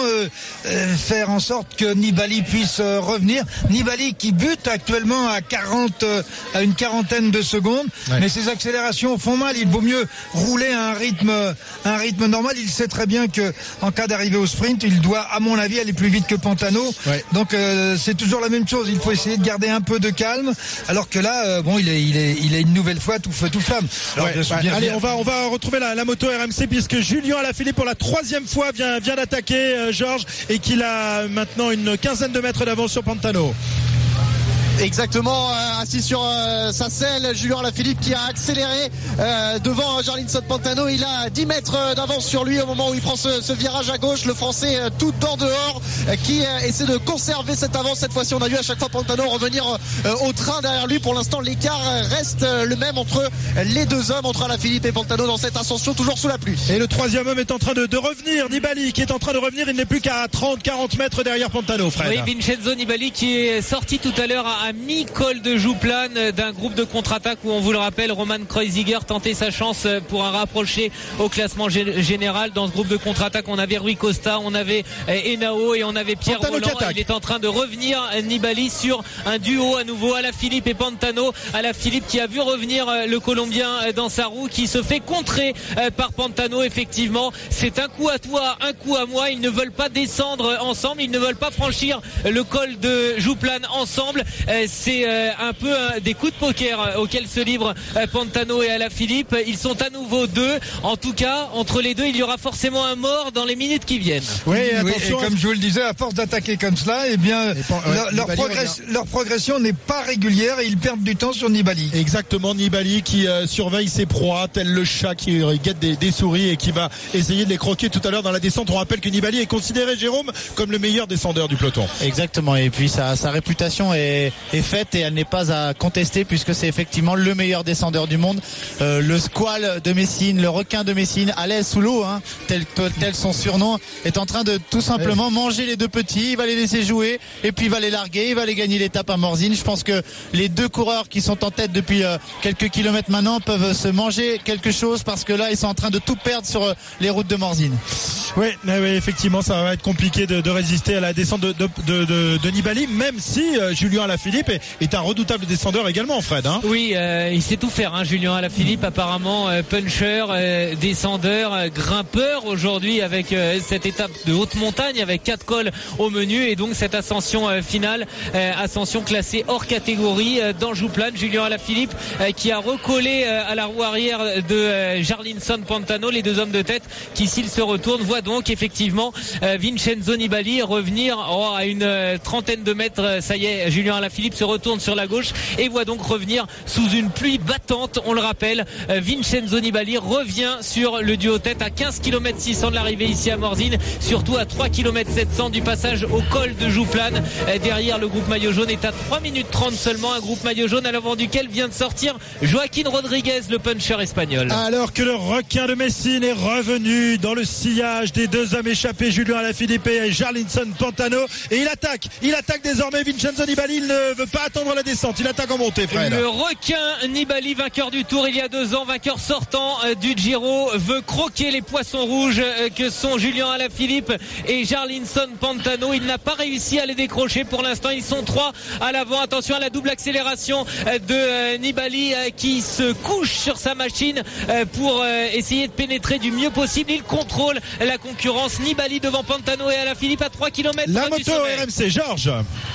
faire en sorte que Nibali puisse revenir. Nibali qui bute actuellement à une quarantaine de secondes, mais ses accélérations font mal. Il vaut mieux rouler à un rythme normal. Il sait très bien que en cas d'arrivée au sprint, il doit, à mon avis, aller plus vite que Pantano. Donc c'est toujours la même chose. Il faut essayer de garder un peu de calme, alors que là, il est une nouvelle fois tout feu tout flamme. Allez, on va retrouver la moto RMC, puisque Julien Alaphilippe pour la 3e fois vient d'attaquer Georges, et qu'il a maintenant une quinzaine de mètres d'avance sur Pantano. Exactement, assis sur sa selle, Julien Alaphilippe qui a accéléré devant Jarlinson Pantano. Il a 10 mètres d'avance sur lui au moment où il prend ce virage à gauche. Le Français tout dehors qui essaie de conserver cette avance. Cette fois-ci, on a vu à chaque fois Pantano revenir au train derrière lui. Pour l'instant, l'écart reste le même entre les deux hommes, entre Alaphilippe et Pantano, dans cette ascension toujours sous la pluie. Et le 3e homme est en train de revenir, Nibali qui est en train de revenir. Il n'est plus qu'à 30-40 mètres derrière Pantano, Fred. Oui, Vincenzo Nibali qui est sorti tout à l'heure à mi-col de Jouplane d'un groupe de contre-attaque où, on vous le rappelle, Roman Kreuziger tentait sa chance pour un rapproché au classement général. Dans ce groupe de contre-attaque, on avait Rui Costa, on avait Henao et on avait Pierre Roland. Il est en train de revenir, Nibali, sur un duo à nouveau, Alaphilippe et Pantano. Alaphilippe qui a vu revenir le Colombien dans sa roue, qui se fait contrer par Pantano. Effectivement, c'est un coup à toi, un coup à moi. Ils ne veulent pas descendre ensemble, ils ne veulent pas franchir le col de Jouplane ensemble. C'est un peu des coups de poker auxquels se livrent Pantano et Alaphilippe. Ils sont à nouveau deux. En tout cas, entre les deux, il y aura forcément un mort dans les minutes qui viennent. Oui, et comme je vous le disais, à force d'attaquer comme cela, leur progression n'est pas régulière et ils perdent du temps sur Nibali. Exactement, Nibali qui surveille ses proies, tel le chat qui guette des souris et qui va essayer de les croquer tout à l'heure dans la descente. On rappelle que Nibali est considéré, Jérôme, comme le meilleur descendeur du peloton. Exactement, et puis sa réputation est est faite et elle n'est pas à contester puisque c'est effectivement le meilleur descendeur du monde. Le squale de Messine, le requin de Messine, à l'aise sous l'eau, hein, tel son surnom, est en train de tout simplement manger les deux petits. Il va les laisser jouer et puis il va les larguer, il va les gagner l'étape à Morzine. Je pense que les deux coureurs qui sont en tête depuis quelques kilomètres maintenant peuvent se manger quelque chose parce que là ils sont en train de tout perdre sur les routes de Morzine. Oui, effectivement, ça va être compliqué de résister à la descente de Nibali, même si Julien Alaphilippe est un redoutable descendeur également, Fred. Hein. Oui, il sait tout faire, hein, Julien Alaphilippe, apparemment puncher, descendeur, grimpeur aujourd'hui avec cette étape de haute montagne avec 4 cols au menu et donc cette ascension finale, ascension classée hors catégorie dans Jouplane. Julien Alaphilippe qui a recollé à la roue arrière de Jarlinson Pantano, les deux hommes de tête qui, s'ils se retournent, voient donc effectivement Vincenzo Nibali revenir à une trentaine de mètres. Ça y est, Julien Alaphilippe se retourne sur la gauche et voit donc revenir sous une pluie battante. On le rappelle, Vincenzo Nibali revient sur le duo tête à 15 km 600 de l'arrivée ici à Morzine, surtout à 3 km 700 du passage au col de Jouplane. Derrière, le groupe maillot jaune est à 3 minutes 30 seulement, un groupe maillot jaune à l'avant duquel vient de sortir Joaquin Rodriguez, le puncher espagnol. Alors que le requin de Messine est revenu dans le sillage des deux hommes échappés, Julien Alaphilippe et Jarlinson Pantano, et il attaque désormais Vincenzo Nibali. Il ne veut pas attendre la descente, il attaque en montée, Fred. Le requin Nibali, vainqueur du Tour il y a 2 ans, vainqueur sortant du Giro, veut croquer les poissons rouges que sont Julien Alaphilippe et Jarlinson Pantano. Il n'a pas réussi à les décrocher pour l'instant, ils sont 3 à l'avant. Attention à la double accélération de Nibali qui se couche sur sa machine pour essayer de pénétrer du mieux possible. Il contrôle la concurrence. Nibali devant Pantano et Alaphilippe à 3 km. La moto RMC, Georges.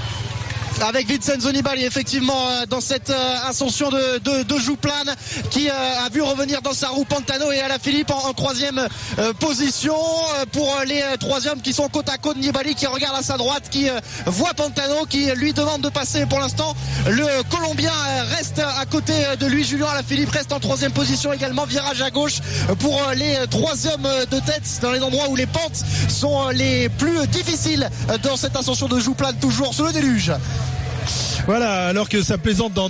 Avec Vincenzo Nibali effectivement dans cette ascension de Jouplane qui a vu revenir dans sa roue Pantano et Alaphilippe en 3e position. Pour les 3e qui sont côte à côte, Nibali qui regarde à sa droite, qui voit Pantano qui lui demande de passer. Pour l'instant, le Colombien reste à côté de lui. Julien Alaphilippe reste en 3e position également. Virage à gauche pour les 3 hommes de tête dans les endroits où les pentes sont les plus difficiles dans cette ascension de Jouplane, toujours sous le déluge. Voilà, alors que ça plaisante dans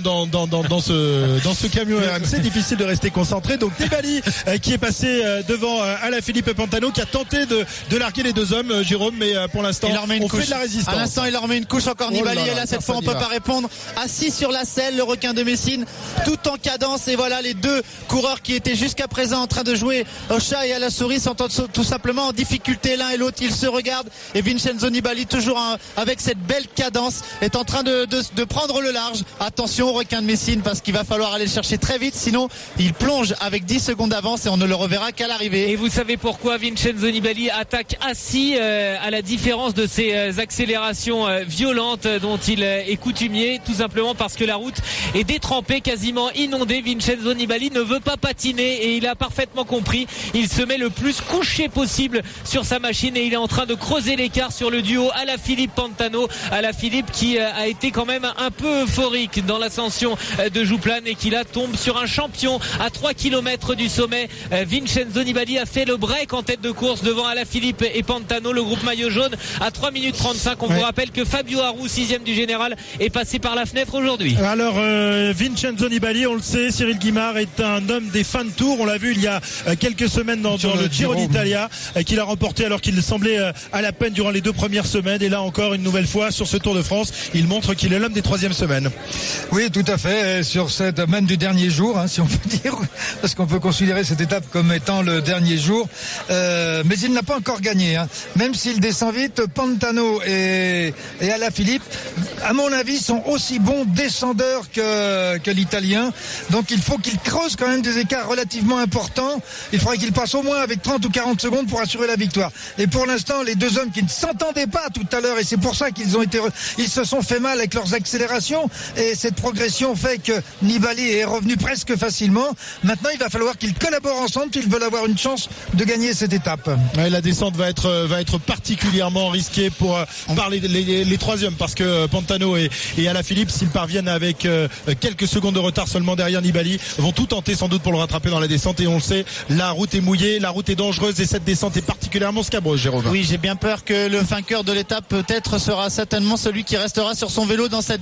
ce camion RMC, difficile de rester concentré. Donc Nibali qui est passé devant Alaphilippe et Pantano, qui a tenté de larguer les deux hommes, Jérôme, mais pour l'instant on fait de la résistance. À l'instant il leur met une couche encore Nibali, et là cette fois on peut pas répondre. Assis sur la selle, le requin de Messine, tout en cadence, et voilà les deux coureurs qui étaient jusqu'à présent en train de jouer au chat et à la souris sont tout simplement en difficulté l'un et l'autre. Ils se regardent et Vincenzo Nibali, toujours avec cette belle cadence, est en train de prendre le large. Attention au requin de Messine, parce qu'il va falloir aller le chercher très vite, sinon il plonge avec 10 secondes d'avance et on ne le reverra qu'à l'arrivée. Et vous savez pourquoi Vincenzo Nibali attaque assis, à la différence de ces accélérations violentes dont il est coutumier? Tout simplement parce que la route est détrempée, quasiment inondée. Vincenzo Nibali ne veut pas patiner et il a parfaitement compris. Il se met le plus couché possible sur sa machine et il est en train de creuser l'écart sur le duo Alaphilippe Pantano. Alaphilippe qui a été quand même un peu euphorique dans l'ascension de Jouplane et qui là tombe sur un champion à 3 km du sommet. Vincenzo Nibali a fait le break en tête de course devant Alaphilippe et Pantano, le groupe maillot jaune à 3 minutes 35. On vous rappelle que Fabio Aru, 6e du général, est passé par la fenêtre aujourd'hui. Alors Vincenzo Nibali, on le sait, Cyril Guimard est un homme des fins de tour. On l'a vu il y a quelques semaines dans le Giro d'Italia qu'il a remporté alors qu'il semblait à la peine durant les 2 premières semaines, et là encore une nouvelle fois sur ce Tour de France il montre qu'il est l'homme des 3e semaines. Oui, tout à fait, sur cette même du dernier jour, si on peut dire, parce qu'on peut considérer cette étape comme étant le dernier jour, mais il n'a pas encore gagné, même s'il descend vite. Pantano et Alaphilippe, à mon avis, sont aussi bons descendeurs que l'Italien, donc il faut qu'il creuse quand même des écarts relativement importants. Il faudrait qu'il passe au moins avec 30 ou 40 secondes pour assurer la victoire, et pour l'instant les deux hommes qui ne s'entendaient pas tout à l'heure, et c'est pour ça ils se sont fait mal avec leurs accélérations, et cette progression fait que Nibali est revenu presque facilement. Maintenant il va falloir qu'ils collaborent ensemble s'ils veulent avoir une chance de gagner cette étape. Ouais, la descente va être particulièrement risquée par les 3e, parce que Pantano et Alaphilippe, s'ils parviennent avec quelques secondes de retard seulement derrière Nibali, vont tout tenter sans doute pour le rattraper dans la descente, et on le sait, la route est mouillée, la route est dangereuse et cette descente est particulièrement scabreuse, Jérôme. Oui, j'ai bien peur que le vainqueur de l'étape peut-être sera certainement celui qui restera sur son vélo dans cette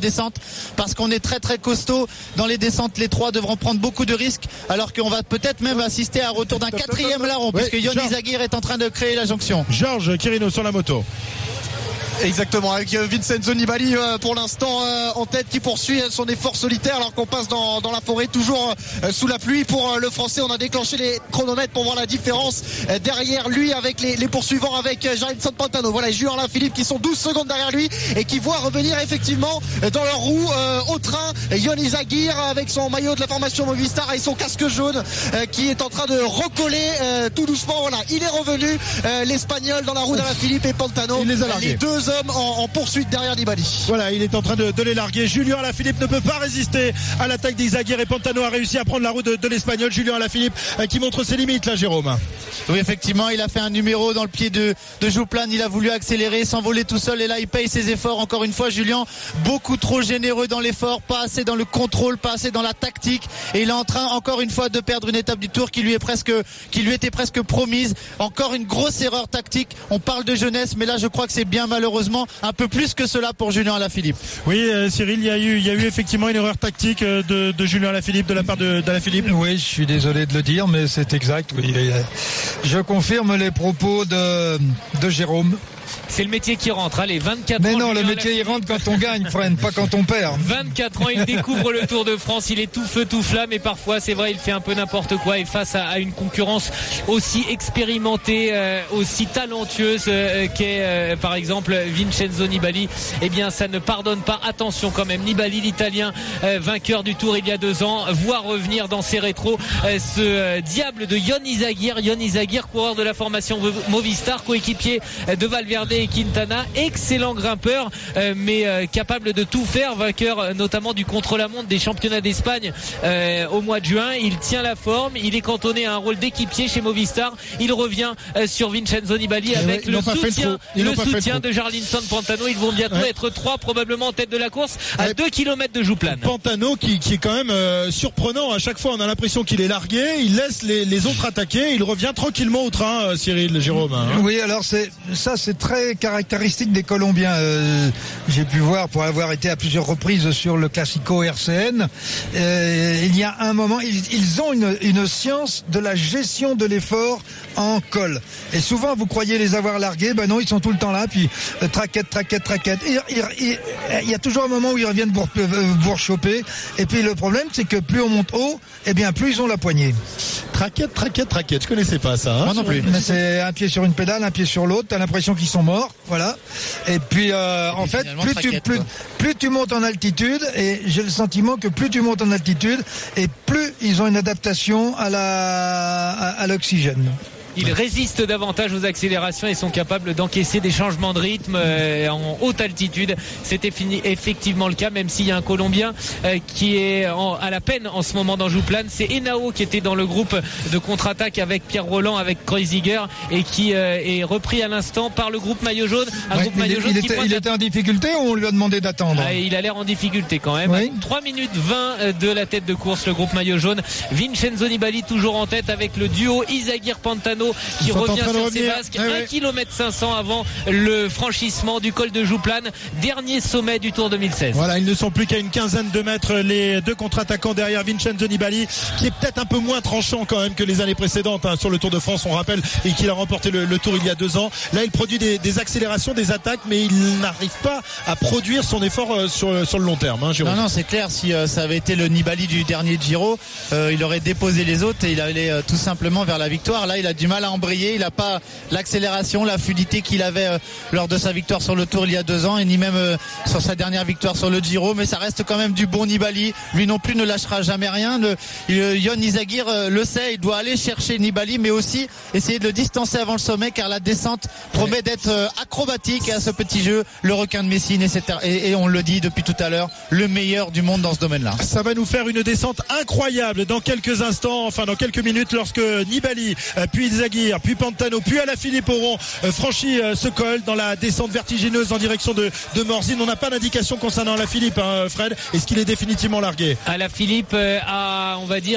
descente parce qu'on est très très costaud dans les descentes. Les trois devront prendre beaucoup de risques alors qu'on va peut-être même assister à un retour d'un 4e larron puisque Ion Izagirre est en train de créer la jonction. Georges Quirino sur la moto. Exactement, avec Vincenzo Nibali pour l'instant en tête, qui poursuit son effort solitaire alors qu'on passe dans la forêt, toujours sous la pluie. Pour le Français, on a déclenché les chronomètres pour voir la différence derrière lui avec les poursuivants, avec Jarlinson Pantano. Voilà, et Julien Alaphilippe qui sont 12 secondes derrière lui et qui voient revenir effectivement dans leur roue au train Ion Izagirre avec son maillot de la formation Movistar et son casque jaune qui est en train de recoller tout doucement. Voilà, il est revenu, l'Espagnol dans la roue d'Alaphilippe et Pantano. Il les a largués. Les deux hommes en poursuite derrière Nibali. Voilà, il est en train de les larguer. Julien Alaphilippe ne peut pas résister à l'attaque d'Izagirre et Pantano a réussi à prendre la roue de l'Espagnol. Julien Alaphilippe qui montre ses limites là, Jérôme. Oui, effectivement, il a fait un numéro dans le pied de Jouplane. Il a voulu accélérer, s'envoler tout seul et là il paye ses efforts. Encore une fois, Julien, beaucoup trop généreux dans l'effort, pas assez dans le contrôle, pas assez dans la tactique et il est en train encore une fois de perdre une étape du Tour qui lui était presque promise. Encore une grosse erreur tactique. On parle de jeunesse, mais là je crois que c'est bien malheureusement un peu plus que cela pour Julien Alaphilippe. Oui, Cyril, il y a eu effectivement une erreur tactique de Julien Alaphilippe de la part d'Alaphilippe. Oui, je suis désolé de le dire, mais c'est exact. Oui. Je confirme les propos de Jérôme. C'est le métier qui rentre. Allez, 24 ans. Mais non, le métier il rentre quand on gagne, Fred, pas quand on perd. 24 ans, il découvre le Tour de France. Il est tout feu, tout flamme. Et parfois, c'est vrai, il fait un peu n'importe quoi. Et face à une concurrence aussi expérimentée, aussi talentueuse qu'est, par exemple, Vincenzo Nibali, eh bien, ça ne pardonne pas. Attention quand même. Nibali, l'Italien, vainqueur du Tour il y a 2 ans, voit revenir dans ses rétros ce diable de Ion Izagirre. Ion Izagirre, coureur de la formation Movistar, coéquipier de Valverde et Quintana, excellent grimpeur mais capable de tout faire, vainqueur notamment du contre-la-montre des championnats d'Espagne au mois de juin. Il tient la forme, il est cantonné à un rôle d'équipier chez Movistar. Il revient sur Vincenzo Nibali avec le soutien de Jarlinson Pantano. Ils vont bientôt être 3 probablement en tête de la course à 2 km de Jouplane. Pantano qui est quand même surprenant. À chaque fois on a l'impression qu'il est largué, il laisse les autres attaquer, il revient tranquillement au train, Cyril, Jérôme. Oui, alors c'est très caractéristique des Colombiens. J'ai pu voir, pour avoir été à plusieurs reprises sur le Classico RCN, il y a un moment, ils ont une science de la gestion de l'effort en col. Et souvent, vous croyez les avoir largués, ben non, ils sont tout le temps là, puis traquette. Il y a toujours un moment où ils reviennent pour choper. Et puis le problème, c'est que plus on monte haut, eh bien plus ils ont la poignée. Traquette. Je connaissais pas ça. Moi non plus. Mais c'est un pied sur une pédale, un pied sur l'autre. T'as l'impression qu'ils sont morts, voilà. Et puis en fait, plus tu montes en altitude, et j'ai le sentiment que plus tu montes en altitude, et plus ils ont une adaptation à l'oxygène. Ils résistent davantage aux accélérations et sont capables d'encaisser des changements de rythme en haute altitude. C'était effectivement le cas, même s'il y a un Colombien qui est à la peine en ce moment dans Jouplane. C'est Henao qui était dans le groupe de contre-attaque avec Pierre Roland, avec Kreuziger, et qui est repris à l'instant par le groupe maillot jaune. Il était en difficulté ou on lui a demandé d'attendre? Il a l'air en difficulté quand même. Oui. 3 minutes 20 de la tête de course, le groupe maillot jaune. Vincenzo Nibali toujours en tête avec le duo Izagirre-Pantano qui revient sur ses basques. 1 km 500 avant le franchissement du col de Jouplane, dernier sommet du Tour 2016. Voilà, ils ne sont plus qu'à une quinzaine de mètres, les deux contre-attaquants derrière Vincenzo Nibali, qui est peut-être un peu moins tranchant quand même que les années précédentes sur le Tour de France, on rappelle, et qu'il a remporté le Tour il y a 2 ans. Là, il produit des accélérations, des attaques, mais il n'arrive pas à produire son effort sur le long terme. Jérôme. Non, c'est clair. Si ça avait été le Nibali du dernier Giro, il aurait déposé les autres et il allait tout simplement vers la victoire. Là, il a du mal à embrayer, il n'a pas l'accélération, la fluidité qu'il avait lors de sa victoire sur le Tour il y a 2 ans, et ni même sur sa dernière victoire sur le Giro. Mais ça reste quand même du bon Nibali. Lui non plus ne lâchera jamais rien. Ion Izagirre le sait, il doit aller chercher Nibali, mais aussi essayer de le distancer avant le sommet, car la descente promet d'être acrobatique. Et à ce petit jeu, le requin de Messine, et on le dit depuis tout à l'heure, le meilleur du monde dans ce domaine-là. Ça va nous faire une descente incroyable dans quelques instants, enfin dans quelques minutes, lorsque Nibali puis Izaguirre, puis Pantano, puis Alaphilippe auront franchi ce col dans la descente vertigineuse en direction de Morzine. On n'a pas d'indication concernant Alaphilippe, hein, Fred. Est-ce qu'il est définitivement largué? Alaphilippe a, on va dire,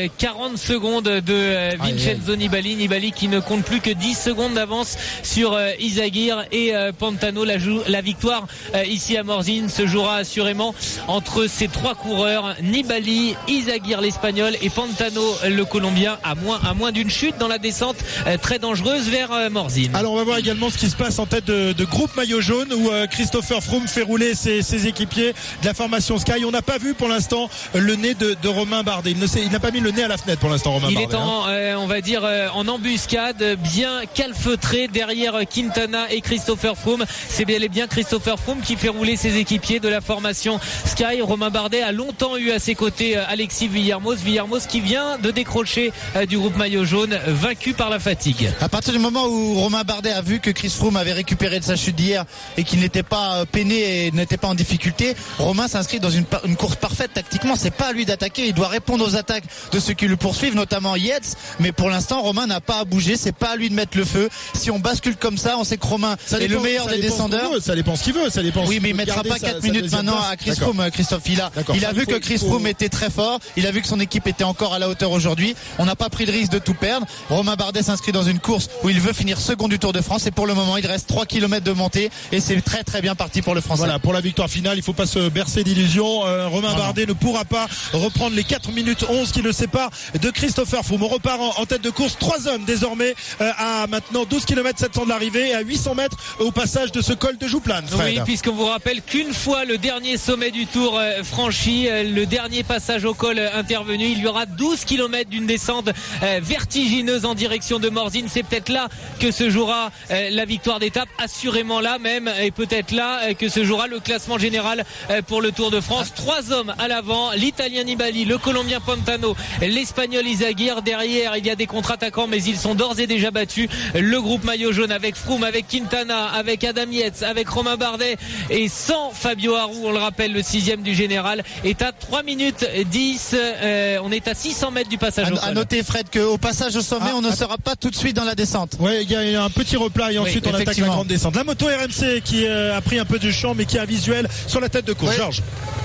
40 secondes de Vincenzo Nibali. Nibali qui ne compte plus que 10 secondes d'avance sur Izaguirre et Pantano. La victoire ici à Morzine se jouera assurément entre ces trois coureurs, Nibali, Izaguirre l'Espagnol et Pantano le Colombien, à moins d'une chute dans la descente très dangereuse vers Morzine. Alors on va voir également ce qui se passe en tête de groupe maillot jaune où Christopher Froome fait rouler ses équipiers de la formation Sky. On n'a pas vu pour l'instant le nez de Romain Bardet. Il n'a pas mis le nez à la fenêtre pour l'instant, Romain Bardet. Il est on va dire en embuscade, bien calfeutré derrière Quintana et Christopher Froome. C'est bel et bien Christopher Froome qui fait rouler ses équipiers de la formation Sky. Romain Bardet a longtemps eu à ses côtés Alexis Villermoz qui vient de décrocher du groupe maillot jaune, vaincu par la fatigue. À partir du moment où Romain Bardet a vu que Chris Froome avait récupéré de sa chute d'hier et qu'il n'était pas peiné et n'était pas en difficulté, Romain s'inscrit dans une course parfaite tactiquement. C'est pas à lui d'attaquer, il doit répondre aux attaques de ceux qui le poursuivent, notamment Yates. Mais pour l'instant, Romain n'a pas à bouger, c'est pas à lui de mettre le feu. Si on bascule comme ça, on sait que Romain est le meilleur des descendeurs. Ça dépend ce qu'il veut, Oui, mais il mettra pas 4 minutes maintenant à Chris Froome, Christophe. Il a vu que Chris Froome était très fort, il a vu que son équipe était encore à la hauteur aujourd'hui. On n'a pas pris le risque de tout perdre. Romain Bardet s'inscrit dans une course où il veut finir second du Tour de France et pour le moment, il reste 3 km de montée et c'est très très bien parti pour le Français. Voilà, pour la victoire finale, il faut pas se bercer d'illusions. Romain Bardet ne pourra pas reprendre les 4 minutes 11 qui le séparent de Christopher Froome. On repart en tête de course, 3 hommes désormais à maintenant 12 km 700 de l'arrivée et à 800 mètres au passage de ce col de Jouplane. Fred. Oui, puisqu'on vous rappelle qu'une fois le dernier sommet du Tour franchi, le dernier passage au col intervenu, il y aura 12 km d'une descente vertigineuse en direction de Morzine. C'est peut-être là que se jouera la victoire d'étape, assurément là même, et peut-être là que se jouera le classement général pour le Tour de France. 3 hommes à l'avant, l'Italien Nibali, le Colombien Pantano, l'Espagnol Izaguirre. Derrière, il y a des contre-attaquants, mais ils sont d'ores et déjà battus. Le groupe maillot jaune avec Froome, avec Quintana, avec Adam Yates, avec Romain Bardet et sans Fabio Aru, on le rappelle, le 6e du général, est à 3 minutes 10. On est à 600 mètres du passage au col. À noter, Fred, qu'au passage au sommet, on ne sera pas tout de suite dans la descente. Ouais, il y a un petit replat et ensuite on attaque la grande descente. La moto RMC qui a pris un peu du champ mais qui a un visuel sur la tête de course. Georges.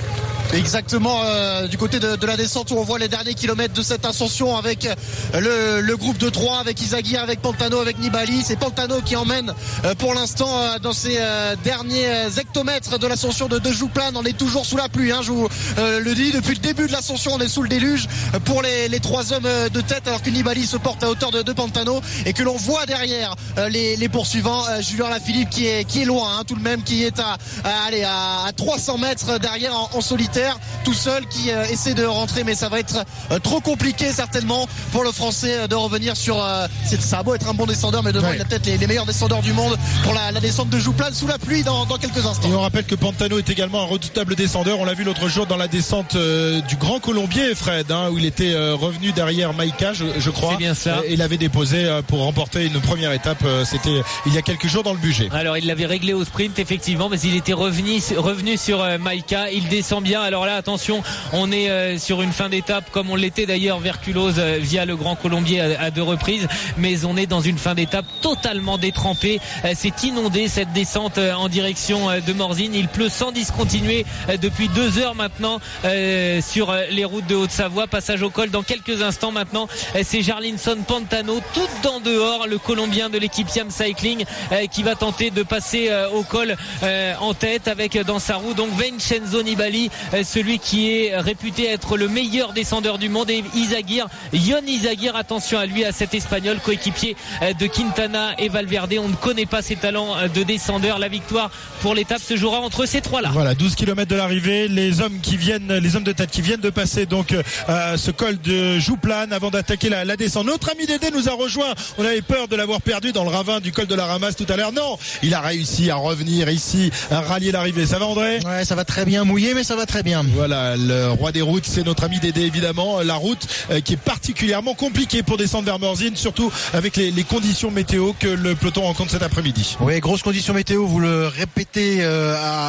Exactement, du côté de la descente où on voit les derniers kilomètres de cette ascension avec le groupe de 3, avec Izaguirre, avec Pantano, avec Nibali. C'est Pantano qui emmène pour l'instant dans ces derniers hectomètres de l'ascension de Jouplane. On est toujours sous la pluie, je vous le dis, depuis le début de l'ascension on est sous le déluge pour les 3 hommes de tête, alors que Nibali se porte à hauteur de Pantano et que l'on voit derrière les poursuivants, Julien Alaphilippe qui est loin, tout de même, qui est à 300 mètres derrière en solitaire, tout seul, qui essaie de rentrer, mais ça va être trop compliqué certainement pour le Français de revenir sur ça a beau être un bon descendeur, mais devant il a peut-être les meilleurs descendeurs du monde pour la descente de Jouplane sous la pluie dans quelques instants. Et on rappelle que Pantano est également un redoutable descendeur. On l'a vu l'autre jour dans la descente du Grand Colombier, Fred, où il était revenu derrière Maïka, je crois. C'est bien ça. Et il avait déposé pour remporter une première étape. C'était il y a quelques jours dans le budget. Alors il l'avait réglé au sprint effectivement, mais il était revenu sur Maïka. Il descend bien. Alors là, attention, on est sur une fin d'étape comme on l'était d'ailleurs vers Culose via le Grand Colombier à 2 reprises, mais on est dans une fin d'étape totalement détrempée. C'est inondé cette descente en direction de Morzine. Il pleut sans discontinuer depuis 2 heures maintenant sur les routes de Haute-Savoie. Passage au col dans quelques instants maintenant. C'est Jarlinson Pantano tout en dehors, le Colombien de l'équipe Yam Cycling, qui va tenter de passer au col en tête avec dans sa roue donc Vincenzo Nibali, celui qui est réputé être le meilleur descendeur du monde, et Izaguirre, Yon Izaguirre, attention à lui, à cet Espagnol coéquipier de Quintana et Valverde. On ne connaît pas ses talents de descendeur. La victoire pour l'étape se jouera entre ces 3 là. Voilà, 12 km de l'arrivée, les hommes de tête qui viennent de passer donc ce col de Jouplane avant d'attaquer la descente. Notre ami Dédé nous a rejoint. On avait peur de l'avoir perdu dans le ravin du col de la Ramasse tout à l'heure. Non, il a réussi à revenir ici, à rallier l'arrivée. Ça va, André? Ouais, ça va très bien, mouillé, mais ça va très bien. Voilà, le roi des routes, c'est notre ami Dédé évidemment. La route qui est particulièrement compliquée pour descendre vers Morzine, surtout avec les conditions météo que le peloton rencontre cet après-midi. Oui, grosses conditions météo, vous le répétez à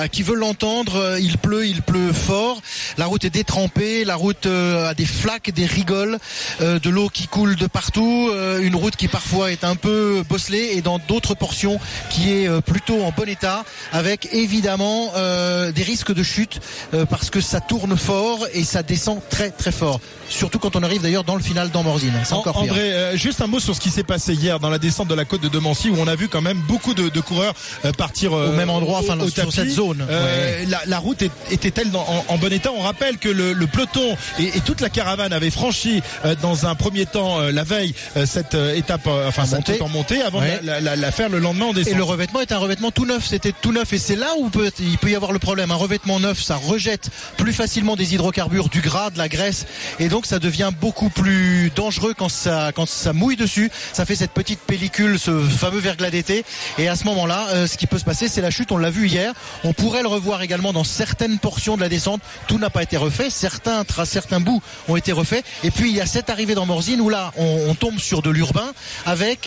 qui veut l'entendre. Il pleut fort. La route est détrempée. La route a des flaques, des rigoles, de l'eau qui coule de partout. Une route qui parfois est un peu bosselée et dans d'autres portions qui est plutôt en bon état, avec évidemment des risques de chute parce que ça tourne fort et ça descend très très fort. Surtout quand on arrive d'ailleurs dans le final d'Amborzine. C'est encore pire. André, juste un mot sur ce qui s'est passé hier dans la descente de la côte de Demancy où on a vu quand même beaucoup de coureurs partir au même endroit, au sur tapis. cette zone. La route était-elle en bon état? On rappelle que le peloton et toute la caravane avait franchi dans un premier temps la veille cette étape, cette en montée avant de la faire le lendemain en descente. Et le revêtement est un revêtement tout neuf. C'était tout neuf et c'est là où il peut y avoir le problème. Un revêtement neuf, ça rejette plus facilement des hydrocarbures, du gras, de la graisse, et donc ça devient beaucoup plus dangereux quand ça mouille dessus. Ça fait cette petite pellicule, ce fameux verglas d'été, et à ce moment-là, ce qui peut se passer, c'est la chute. On l'a vu hier. On pourrait le revoir également dans certaines portions de la descente. Tout n'a pas été refait. Certains bouts ont été refaits. Et puis il y a cette arrivée d'Amborzine où là, on tombe sur de l'urbain avec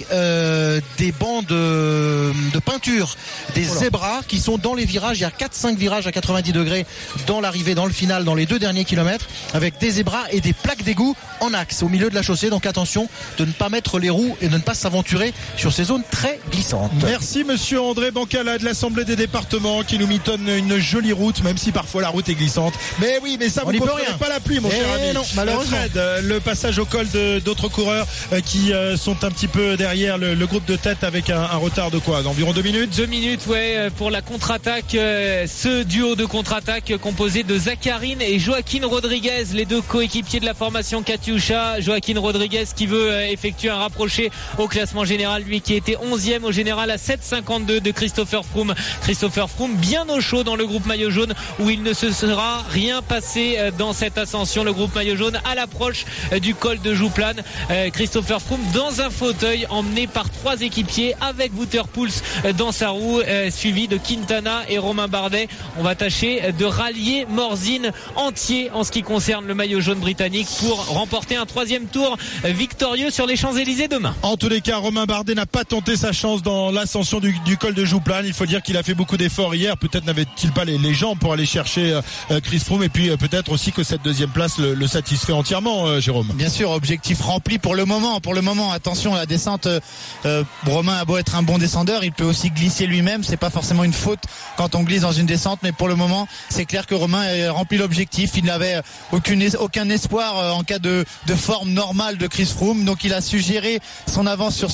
des bancs de peinture, des zébras qui sont dans les virages. Il y a 4-5 virages à 90 degrés dans l'arrivée, dans le final, dans les 2 derniers kilomètres, avec des zébras et des plaques d'égout en axe au milieu de la chaussée. Donc attention de ne pas mettre les roues et de ne pas s'aventurer sur ces zones très glissantes. Merci monsieur André Bancala de l'Assemblée des départements qui nous mitonne une jolie route, même si parfois la route est glissante. Mais oui, mais ça vous ne contrôlez pas la pluie, mon cher ami. Non, malheureusement. Fred, le passage au col d'autres coureurs qui sont un petit peu derrière le groupe de tête avec un retard de quoi, d'environ 2 minutes? 2 minutes, pour la contre-attaque. Ce duo de contre-attaque composé de Zacharine et Joaquin Rodriguez, les deux coéquipiers de la formation Katyusha. Joaquin Rodriguez qui veut effectuer un rapproché au classement général, lui qui était 11e au général à 7,52 de Christopher Froome. Christopher Froome bien au chaud dans le groupe maillot jaune où il ne se sera rien passé dans cette ascension. Le groupe maillot jaune à l'approche du col de Jouplane. Christopher Froome dans un fauteuil emmené par 3 équipiers avec Wouter Poels dans sa roue, suivi de Quintana et Romain Bardet. On va tâcher de rallier Morzine entier en ce qui concerne le maillot jaune britannique pour remporter un 3e tour victorieux sur les Champs-Élysées demain. En tous les cas, Romain Bardet n'a pas tenté sa chance dans l'ascension du col de Jouplane. Il faut dire qu'il a fait beaucoup d'efforts hier. Peut-être n'avait-il pas les jambes pour aller chercher Chris Froome, et puis peut-être aussi que cette 2e place le satisfait entièrement, Jérôme. Bien sûr, objectif rempli pour le moment. Attention à la descente. Romain a beau être un bon descendeur, il peut aussi glisser lui-même. C'est pas forcément une faute quand on glisse dans une descente, mais pour le moment, c'est clair que Romain a rempli l'objectif. Il n'avait aucun espoir en cas de forme normale de Chris Froome, donc il a su gérer son avance sur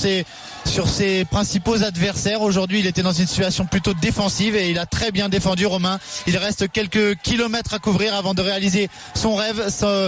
ses principaux adversaires. Aujourd'hui, il était dans une situation plutôt défensive et il a très bien défendu, Romain. Il reste quelques kilomètres à couvrir avant de réaliser son rêve,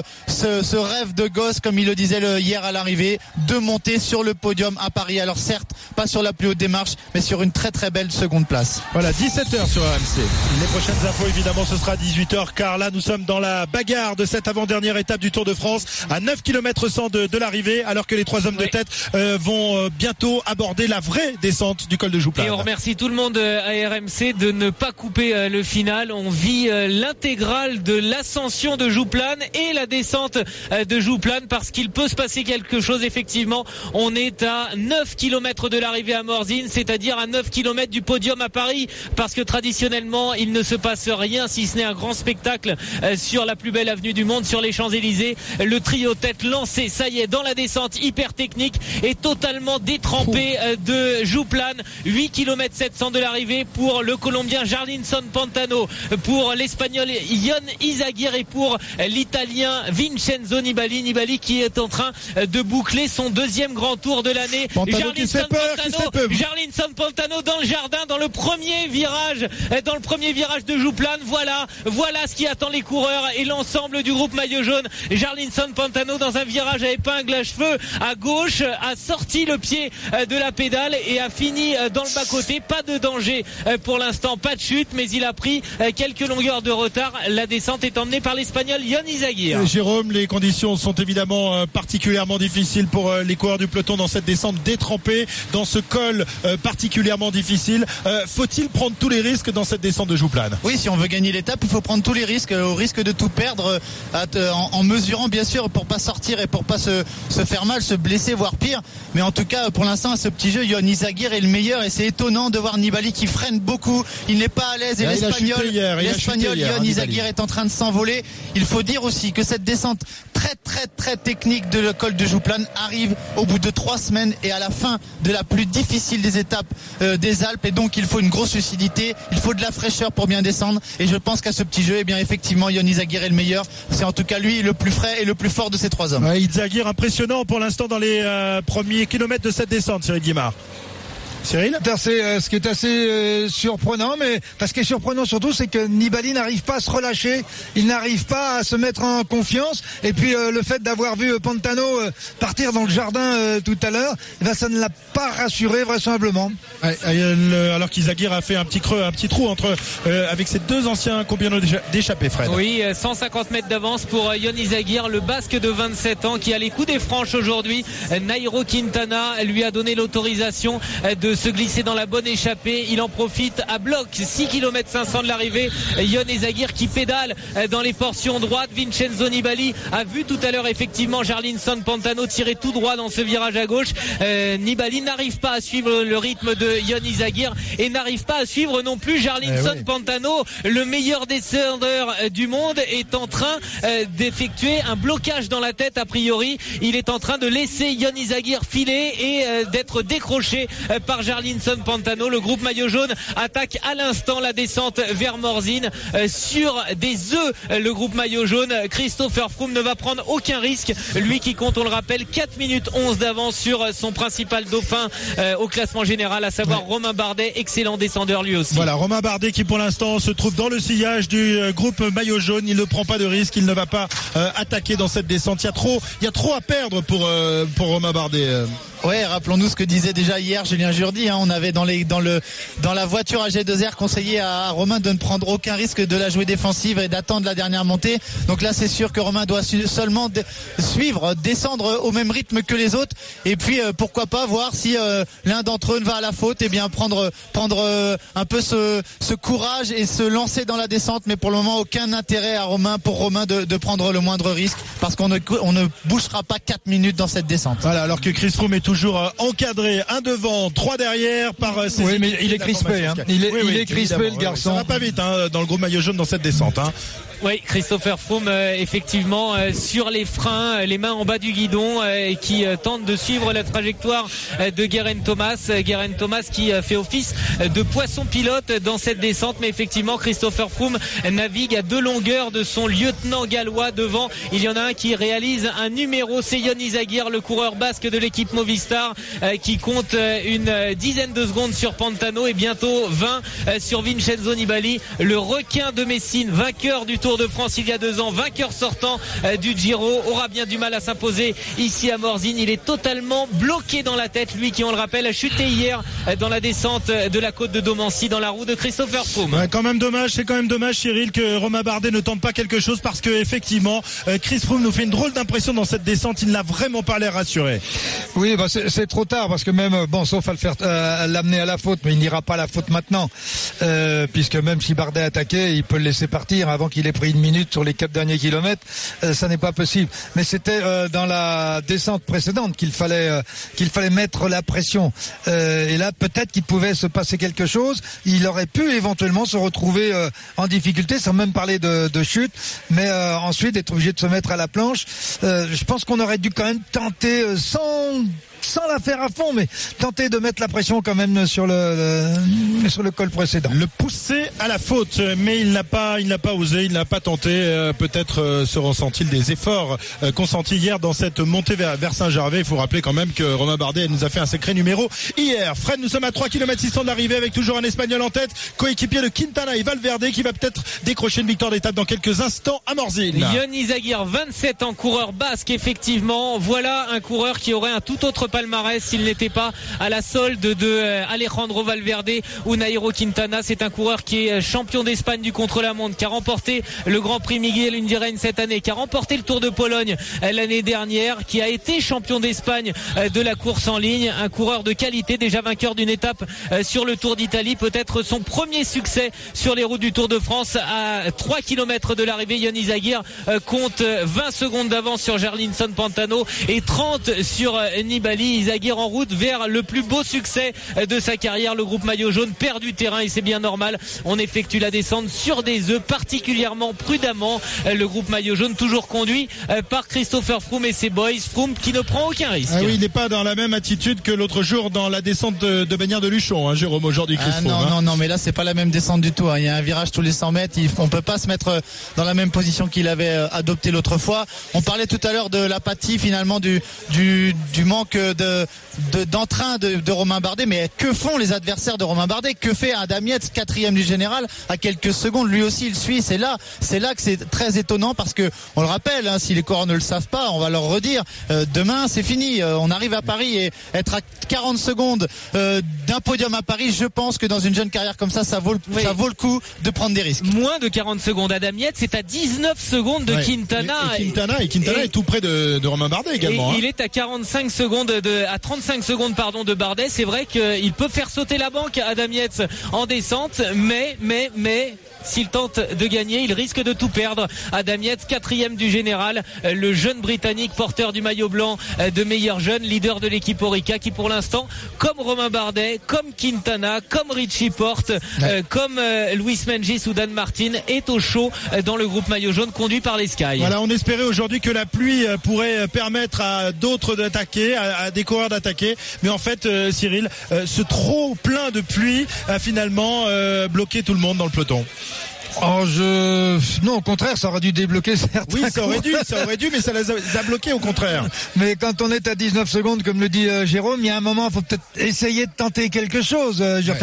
ce rêve de gosse, comme il le disait hier à l'arrivée, de monter sur le podium à Paris. Alors certes, pas sur la plus haute des marches, mais sur une très très belle seconde place. Voilà, 17h sur RMC. Les prochaines infos, évidemment, ce sera 18h, car là, nous sommes dans la bagarre de cette avant-dernière étape du Tour de France, à 9 km 100 de l'arrivée, alors que les 3 hommes de tête vont bientôt aborder la vraie descente du col de Jouplane. Et on remercie tout le monde à RMC de ne pas couper le final. On vit l'intégrale de l'ascension de Jouplane et la descente de Jouplane, parce qu'il peut se passer quelque chose. Effectivement, on est à 9 km de l'arrivée à Morzine, c'est-à-dire à 9 km du podium à Paris, parce que traditionnellement il ne se passe rien si ce n'est un grand spectacle sur la plus belle avenue du monde, sur les Champs-Élysées. Le trio tête lancé, ça y est, dans la descente hyper technique et totalement détrempé de Jouplane. 8 km 700 de l'arrivée pour le Colombien Jarlinson Pantano, pour l'Espagnol Ion Izagirre et pour l'Italien Vincenzo Nibali qui est en train de boucler son 2e grand tour de l'année. Jarlinson Pantano dans le jardin, dans le premier virage de Jouplane. Voilà ce qui attend les coureurs et l'ensemble du groupe maillot jaune. Jarlinson Pantano dans un virage à épingle à cheveux à gauche a sorti le pied de la pédale et a fini dans le bas-côté. Pas de danger pour l'instant, pas de chute, mais il a pris quelques longueurs de retard. La descente est emmenée par l'Espagnol Ion Izagirre. Jérôme, les conditions sont évidemment particulièrement difficiles pour les coureurs du peloton dans cette descente détrempée, dans ce col particulièrement difficile. Faut-il prendre tous les risques dans cette descente de Jouplane? Oui, si on veut gagner l'étape, il faut prendre tous les risques, au risque de tout perdre, en mesurant bien sûr pour pas sortir et pour pas se faire mal, se blesser, voire pire. Mais en tout cas, pour l'instant, ce petit jeu, Ion Izagirre est le meilleur et c'est étonnant de voir Nibali qui freine beaucoup. Il n'est pas pas à l'aise et l'Espagnol Yon Izagirre est en train de s'envoler. Il faut dire aussi que cette descente très technique de le col de Jouplane arrive au bout de 3 semaines et à la fin de la plus difficile des étapes des Alpes, et donc il faut une grosse lucidité, il faut de la fraîcheur pour bien descendre, et je pense qu'à ce petit jeu, eh bien effectivement Yon Izagirre est le meilleur. C'est en tout cas lui le plus frais et le plus fort de ces 3 hommes. Izagirre impressionnant pour l'instant dans les premiers kilomètres de cette descente, Cyril Guimard. Cyril, ce qui est assez surprenant, mais ce qui est surprenant surtout, c'est que Nibali n'arrive pas à se relâcher, il n'arrive pas à se mettre en confiance, et puis le fait d'avoir vu Pantano partir dans le jardin tout à l'heure, ça ne l'a pas rassuré vraisemblablement. Alors qu'Izagirre a fait un petit creux, un petit trou entre avec ses 2 anciens compagnons d'échappée, Fred. Oui, 150 mètres d'avance pour Yon Izagirre, le Basque de 27 ans qui a les coups des franches aujourd'hui. Nairo Quintana lui a donné l'autorisation de se glisser dans la bonne échappée. Il en profite à bloc, 6 km 500 de l'arrivée. Yon Izagirre qui pédale dans les portions droites. Vincenzo Nibali a vu tout à l'heure effectivement Jarlinson Pantano tirer tout droit dans ce virage à gauche. Nibali n'arrive pas à suivre le rythme de Yon Izagirre et n'arrive pas à suivre non plus Jarlinson Pantano. Le meilleur descendeur du monde est en train d'effectuer un blocage dans la tête a priori. Il est en train de laisser Yon Izagirre filer et d'être décroché par Jarlinson Pantano. Le groupe maillot jaune attaque à l'instant la descente vers Morzine sur des œufs. Le groupe maillot jaune, Christopher Froome ne va prendre aucun risque, lui qui compte, on le rappelle, 4 minutes 11 d'avance sur son principal dauphin au classement général, à savoir Romain Bardet, excellent descendeur lui aussi. Voilà, Romain Bardet qui pour l'instant se trouve dans le sillage du groupe maillot jaune. Il ne prend pas de risque, il ne va pas attaquer dans cette descente. Il y a trop à perdre pour Romain Bardet. Ouais, rappelons-nous ce que disait déjà hier Julien Jourdi, on avait dans la voiture à G2R conseillé à Romain de ne prendre aucun risque, de la jouer défensive et d'attendre la dernière montée. Donc là c'est sûr que Romain doit seulement suivre, descendre au même rythme que les autres, et puis pourquoi pas voir si l'un d'entre eux ne va à la faute, et bien prendre un peu ce courage et se lancer dans la descente. Mais pour le moment aucun intérêt pour Romain de prendre le moindre risque, parce qu'on ne bougera pas 4 minutes dans cette descente. Voilà, alors que Chris Froome est toujours encadré, un devant, 3 derrière par ses Oui, mais il est crispé, il est crispé le garçon. Ça va pas vite dans le groupe maillot jaune dans cette descente. Oui, Christopher Froome effectivement sur les freins, les mains en bas du guidon, qui tente de suivre la trajectoire de Geraint Thomas. Geraint Thomas qui fait office de poisson pilote dans cette descente, mais effectivement Christopher Froome navigue à 2 longueurs de son lieutenant gallois devant. Il y en a un qui réalise un numéro, c'est Yon Izagirre, le coureur basque de l'équipe Movistar, qui compte une dizaine de secondes sur Pantano et bientôt 20 sur Vincenzo Nibali, le requin de Messine, vainqueur du Tour de France il y a 2 ans, vainqueur sortant du Giro, aura bien du mal à s'imposer ici à Morzine. Il est totalement bloqué dans la tête, lui qui, on le rappelle, a chuté hier dans la descente de la côte de Domancy dans la roue de Christopher Froome. C'est quand même dommage Cyril, que Romain Bardet ne tente pas quelque chose, parce que effectivement Chris Froome nous fait une drôle d'impression dans cette descente. Il n'a vraiment pas l'air rassuré. Oui, c'est trop tard, parce que même sauf à le faire l'amener à la faute, mais il n'ira pas à la faute maintenant, puisque même si Bardet attaquait, il peut le laisser partir avant qu'il ait pris 1 minute sur les 4 derniers kilomètres. Ça n'est pas possible. Mais c'était dans la descente précédente qu'il fallait mettre la pression. Et là, peut-être qu'il pouvait se passer quelque chose. Il aurait pu éventuellement se retrouver en difficulté, sans même parler de chute, mais ensuite être obligé de se mettre à la planche. Je pense qu'on aurait dû quand même tenter sans la faire à fond, mais tenter de mettre la pression quand même sur le col précédent. Le pousser à la faute, mais il n'a pas osé, il n'a pas tenté. Peut-être se ressent-il des efforts consentis hier dans cette montée vers Saint-Gervais. Il faut rappeler quand même que Romain Bardet nous a fait un sacré numéro hier. Fred, nous sommes à 3 km 600 de l'arrivée, avec toujours un Espagnol en tête, coéquipier de Quintana et Valverde, qui va peut-être décrocher une victoire d'étape dans quelques instants à Morzine. Yon Izagirre, 27 ans, coureur basque effectivement. Voilà un coureur qui aurait un tout autre palmarès s'il n'était pas à la solde de Alejandro Valverde ou Nairo Quintana. C'est un coureur qui est champion d'Espagne du contre-la-montre, qui a remporté le Grand Prix Miguel Indurain cette année, qui a remporté le Tour de Pologne l'année dernière, qui a été champion d'Espagne de la course en ligne. Un coureur de qualité, déjà vainqueur d'une étape sur le Tour d'Italie, peut-être son premier succès sur les routes du Tour de France. À 3 km de l'arrivée, Yon Izagirre compte 20 secondes d'avance sur Jarlinson Pantano et 30 sur Nibali. Nibali. Izagir en route vers le plus beau succès de sa carrière. Le groupe maillot jaune perd du terrain et c'est bien normal. On effectue la descente sur des œufs, particulièrement prudemment. Le groupe maillot jaune toujours conduit par Christopher Froome et ses boys. Froome qui ne prend aucun risque. Ah oui, il n'est pas dans la même attitude que l'autre jour dans la descente de Bagnères de Luchon, hein, Jérôme, aujourd'hui, Christophe. Non, mais là c'est pas la même descente du tout. Hein. Il y a un virage tous les 100 mètres. On peut pas se mettre dans la même position qu'il avait adopté l'autre fois. On parlait tout à l'heure de l'apathie finalement du manque d'entrain de Romain Bardet. Mais que font les adversaires de Romain Bardet? Que fait Adam Yates, 4e du général, à quelques secondes? Lui aussi il suit. C'est là que c'est très étonnant parce que on le rappelle, hein, si les coureurs ne le savent pas, on va leur redire. Demain c'est fini. On arrive à Paris et être à 40 secondes d'un podium à Paris, je pense que dans une jeune carrière comme ça vaut le coup de prendre des risques. Moins de 40 secondes. Adam Yates c'est à 19 secondes de Quintana. Et Quintana est tout près de Romain Bardet également. Il est à 35 secondes à 35 secondes de Bardet. C'est vrai qu'il peut faire sauter la banque Adam Yates en descente, mais s'il tente de gagner, il risque de tout perdre. Adam Yates, 4e du général, le jeune Britannique porteur du maillot blanc de meilleur jeune, leader de l'équipe Orica, qui pour l'instant, comme Romain Bardet, comme Quintana, comme Richie Porte, comme Luis Mengis ou Dan Martin, est au chaud dans le groupe maillot jaune conduit par les Sky. Voilà, on espérait aujourd'hui que la pluie pourrait permettre à d'autres d'attaquer, à des coureurs d'attaquer, mais en fait, Cyril, ce trop plein de pluie a finalement bloqué tout le monde dans le peloton. Non, au contraire, ça aurait dû débloquer certains. Oui, ça aurait dû, mais ça les a bloqués au contraire. Mais quand on est à 19 secondes, comme le dit Jérôme, il y a un moment, il faut peut-être essayer de tenter quelque chose.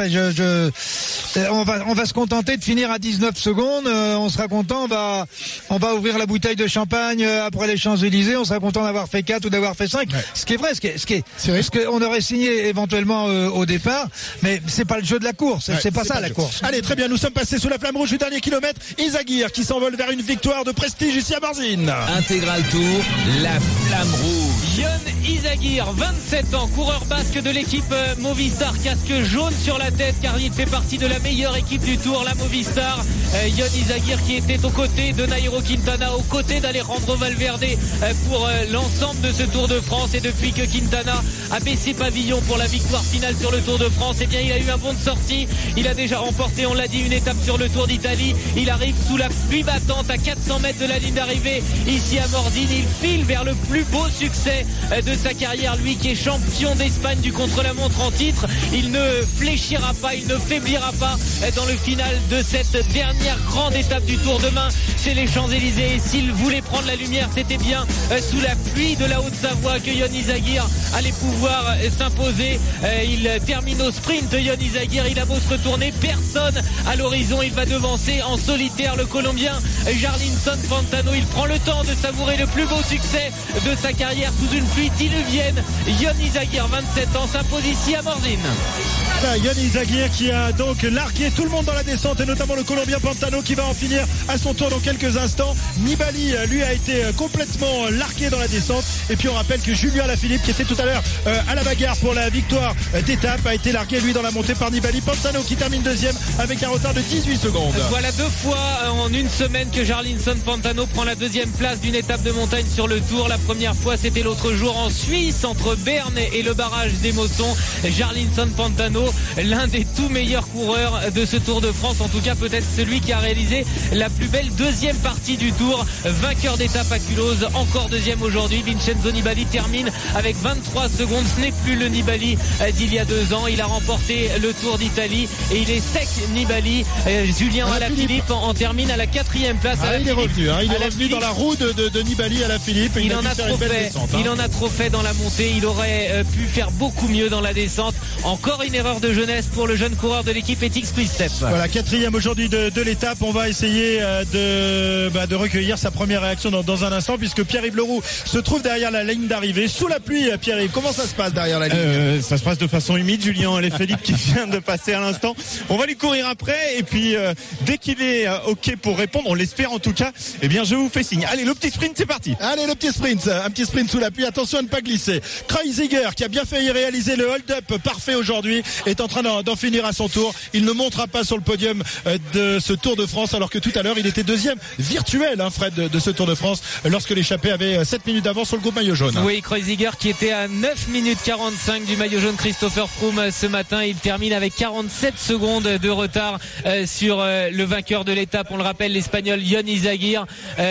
On va se contenter de finir à 19 secondes. On sera content. On va ouvrir la bouteille de champagne après les Champs-Élysées. On sera content d'avoir fait 4 ou d'avoir fait 5. Ce qui est vrai, ce qu'on aurait signé éventuellement au départ, mais c'est pas le jeu de la course. C'est pas ça la course. Allez, très bien. Nous sommes passés sous la flamme rouge du dernier kilomètre. Izagir qui s'envole vers une victoire de prestige ici à Morzine. Intégral Tour, la flamme rouge. Yon Izagir, 27 ans, coureur basque de l'équipe Movistar, casque jaune sur la tête car il fait partie de la meilleure équipe du Tour, la Movistar. Yon Izagir qui était aux côtés de Nairo Quintana, aux côtés d'Alejandro Valverde pour l'ensemble de ce Tour de France. Et depuis que Quintana a baissé pavillon pour la victoire finale sur le Tour de France, eh bien il a eu un bond de sortie. Il a déjà remporté, on l'a dit, une étape sur le Tour d'Italie. Il arrive sous la pluie battante à 400 mètres de la ligne d'arrivée ici à Morzine. Il file vers le plus beau succès de sa carrière, lui qui est champion d'Espagne du contre-la-montre en titre. Il ne fléchira pas, il ne faiblira pas dans le final de cette dernière grande étape du Tour. Demain, c'est les Champs-Élysées. Et s'il voulait prendre la lumière, c'était bien sous la pluie de la Haute-Savoie que Yon Izagir allait pouvoir s'imposer. Il termine au sprint, Yon Izagir. Il a beau se retourner, personne à l'horizon. Il va devancer en solitaire le Colombien Jarlinson Pantano. Il prend le temps de savourer le plus beau succès de sa carrière sous une pluie diluvienne. Yon Izagir, 27 ans, s'impose ici à Morzine. Yon Izagir qui a donc largué tout le monde dans la descente et notamment le Colombien Pantano qui va en finir à son tour dans quelques instants. Nibali lui a été complètement largué dans la descente et puis on rappelle que Julien Alaphilippe qui était tout à l'heure à la bagarre pour la victoire d'étape a été largué lui dans la montée par Nibali. Pantano qui termine deuxième avec un retard de 18 secondes. Voilà 2 fois en une semaine que Jarlinson Pantano prend la deuxième place d'une étape de montagne sur le Tour. La première fois c'était l'autre jour en Suisse entre Berne et le barrage des Mossons. Jarlinson Pantano, l'un des tout meilleurs coureurs de ce Tour de France, en tout cas peut-être celui qui a réalisé la plus belle deuxième partie du Tour, vainqueur d'étape à Culose, encore deuxième aujourd'hui. Vincenzo Nibali termine avec 23 secondes, ce n'est plus le Nibali d'il y a 2 ans. Il a remporté le Tour d'Italie et il est sec Nibali. Julien Alaphilippe en termine à la 4e place. Il est revenu dans la roue de Nibali Alaphilippe. Il en a trop fait dans la montée. Il aurait pu faire beaucoup mieux dans la descente. Encore une erreur de jeunesse pour le jeune coureur de l'équipe Etix Quick-Step. Voilà, 4e aujourd'hui de l'étape. On va essayer de recueillir sa première réaction dans un instant puisque Pierre-Yves Leroux se trouve derrière la ligne d'arrivée sous la pluie. Pierre-Yves, comment ça se passe derrière la ligne? Ça se passe de façon humide. Julien Alaphilippe qui vient de passer à l'instant. On va lui courir après et puis dès qu'il est OK pour répondre, on l'espère en tout cas, eh bien je vous fais signe. Allez, le petit sprint, c'est parti. Allez, le petit sprint, un petit sprint sous la pluie, attention à ne pas glisser. Kreuziger, qui a bien failli réaliser le hold-up parfait aujourd'hui, est en train d'en finir à son tour. Il ne montera pas sur le podium de ce Tour de France, alors que tout à l'heure il était deuxième virtuel, Fred, de ce Tour de France, lorsque l'échappée avait 7 minutes d'avance sur le groupe maillot jaune. Oui, Kreuziger qui était à 9 minutes 45 du maillot jaune Christopher Froome ce matin. Il termine avec 47 secondes de retard sur le vainqueur de l'étape. On le rappelle, l'Espagnol Jon Izagirre,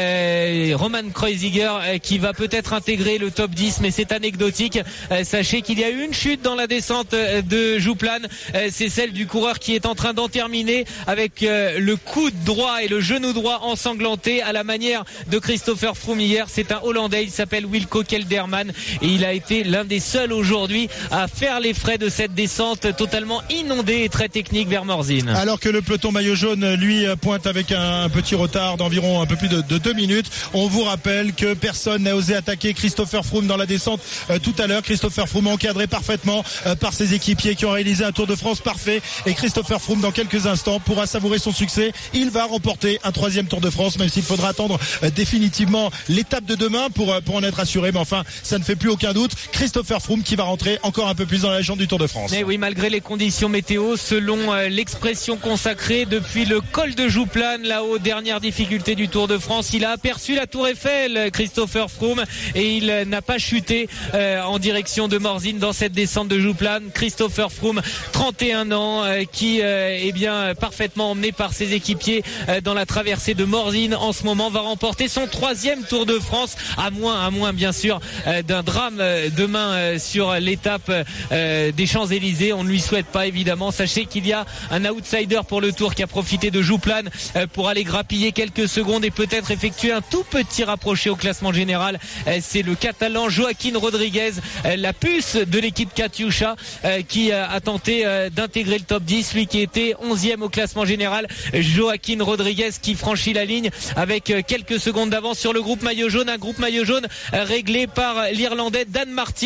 Roman Kreuziger qui va peut-être intégrer le top 10, mais c'est anecdotique. Sachez qu'il y a eu une chute dans la descente de Jouplane. C'est celle du coureur qui est en train d'en terminer avec le coude droit et le genou droit ensanglanté à la manière de Christopher Froome hier. C'est un Hollandais, il s'appelle Wilco Kelderman et il a été l'un des seuls aujourd'hui à faire les frais de cette descente totalement inondée et très technique vers Morzine. Alors que le peloton maillot jaune, lui, pointe avec un petit retard d'environ un peu plus de 2 minutes. On vous rappelle que personne n'a osé attaquer Christopher Froome dans la descente tout à l'heure. Christopher Froome encadré parfaitement par ses équipiers qui ont réalisé un Tour de France parfait, et Christopher Froome dans quelques instants pourra savourer son succès. Il va remporter un 3e Tour de France, même s'il faudra attendre définitivement l'étape de demain pour en être assuré, mais enfin ça ne fait plus aucun doute. Christopher Froome qui va rentrer encore un peu plus dans la légende du Tour de France. Mais oui, malgré les conditions météo, selon l'expression consacrée, depuis le col de Jouplane, là-haut, dernière difficulté du Tour de France, il a aperçu la Tour Eiffel, Christopher Froome, et il n'a pas chuté en direction de Morzine dans cette descente de Jouplane. Christopher Froome, 31 ans, qui est bien parfaitement emmené par ses équipiers dans la traversée de Morzine en ce moment, va remporter son 3e Tour de France, à moins bien sûr d'un drame demain sur l'étape des Champs-Élysées. On ne lui souhaite pas évidemment. Sachez qu'il y a un outsider pour le Tour qui a profité de Jouplane pour aller grappiller quelques secondes et peut-être effectuer un tout petit rapproché au classement général. C'est le Catalan Joaquín Rodríguez, la puce de l'équipe Katyusha, qui a tenté d'intégrer le top 10, lui qui était 11e au classement général. Joaquín Rodríguez qui franchit la ligne avec quelques secondes d'avance sur le groupe maillot jaune, un groupe maillot jaune réglé par l'Irlandais Dan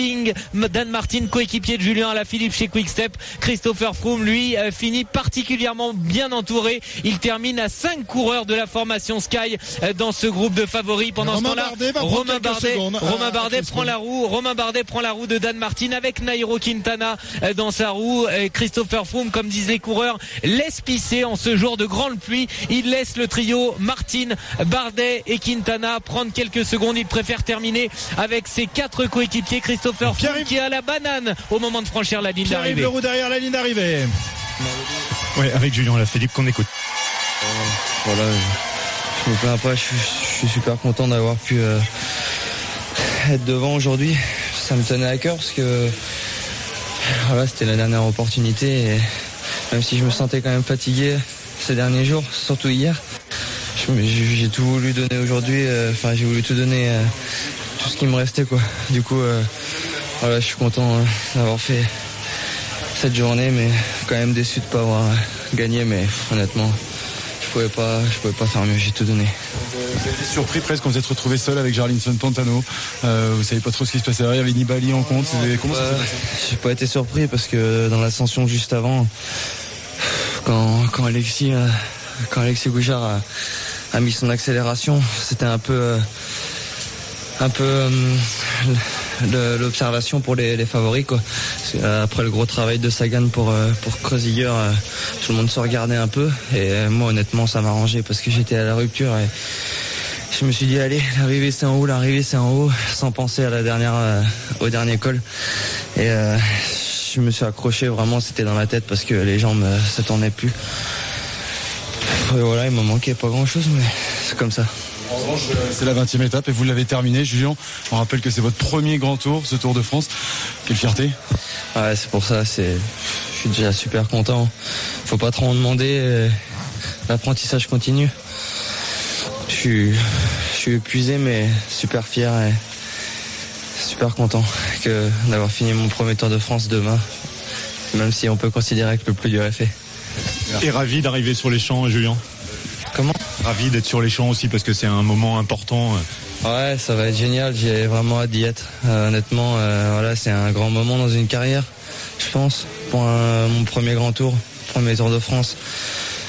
Martin, coéquipier de Julien Alaphilippe chez Quick-Step. Christopher Froome, lui, finit particulièrement bien entouré. Il termine à 5 coureurs de la formation Sky dans ce groupe de favoris. Pendant ce temps-là, Romain Bardet prend la roue de Dan Martin avec Nairo Quintana dans sa roue. Christopher Froome, comme disent les coureurs, laisse pisser en ce jour de grande pluie. Il laisse le trio Martin, Bardet et Quintana prendre quelques secondes. Il préfère terminer avec ses 4 coéquipiers. Christopher Froome qui est à la banane au moment de franchir la ligne d'arrivée. Le roue derrière la ligne d'arrivée. Oui, avec Julien Alaphilippe qu'on écoute. Voilà, je me plains pas, je suis super content d'avoir pu être devant aujourd'hui. Ça me tenait à cœur parce que voilà, c'était la dernière opportunité et même si je me sentais quand même fatigué ces derniers jours, surtout hier, j'ai tout voulu donner aujourd'hui, j'ai voulu tout donner, tout ce qui me restait quoi. Du coup voilà, je suis content d'avoir fait cette journée, mais quand même déçu de ne pas avoir gagné, mais honnêtement je pouvais pas faire mieux, j'ai tout donné. Vous avez été surpris presque quand vous êtes retrouvé seul avec Jarlinson Pantano, vous savez pas trop ce qui se passait derrière, il y avait Nibali en compte, comment ça s'est passé? J'ai pas été surpris parce que dans l'ascension juste avant, quand Alexis Gouchard a mis son accélération, c'était un peu l'observation pour les favoris quoi. Après le gros travail de Sagan pour Kreuziger, tout le monde se regardait un peu et moi honnêtement ça m'a arrangé parce que j'étais à la rupture et je me suis dit allez, l'arrivée c'est en haut sans penser à au dernier col et je me suis accroché vraiment, c'était dans la tête parce que les jambes se tournaient plus et voilà, il me manquait pas grand chose mais c'est comme ça. En revanche, c'est la 20e étape et vous l'avez terminé, Julien. On rappelle que c'est votre premier grand tour, ce Tour de France. Quelle fierté. Ouais, c'est pour ça, je suis déjà super content. Faut pas trop en demander, l'apprentissage continue. Je suis épuisé mais super fier et super content d'avoir fini mon premier Tour de France demain, même si on peut considérer que le plus dur est fait. Et ravi d'arriver sur les champs, Julien. Comment ? Ravi d'être sur les champs aussi parce que c'est un moment important. Ouais, ça va être génial, j'ai vraiment hâte d'y être. Honnêtement, voilà, c'est un grand moment dans une carrière, je pense, pour mon premier grand tour, premier Tour de France.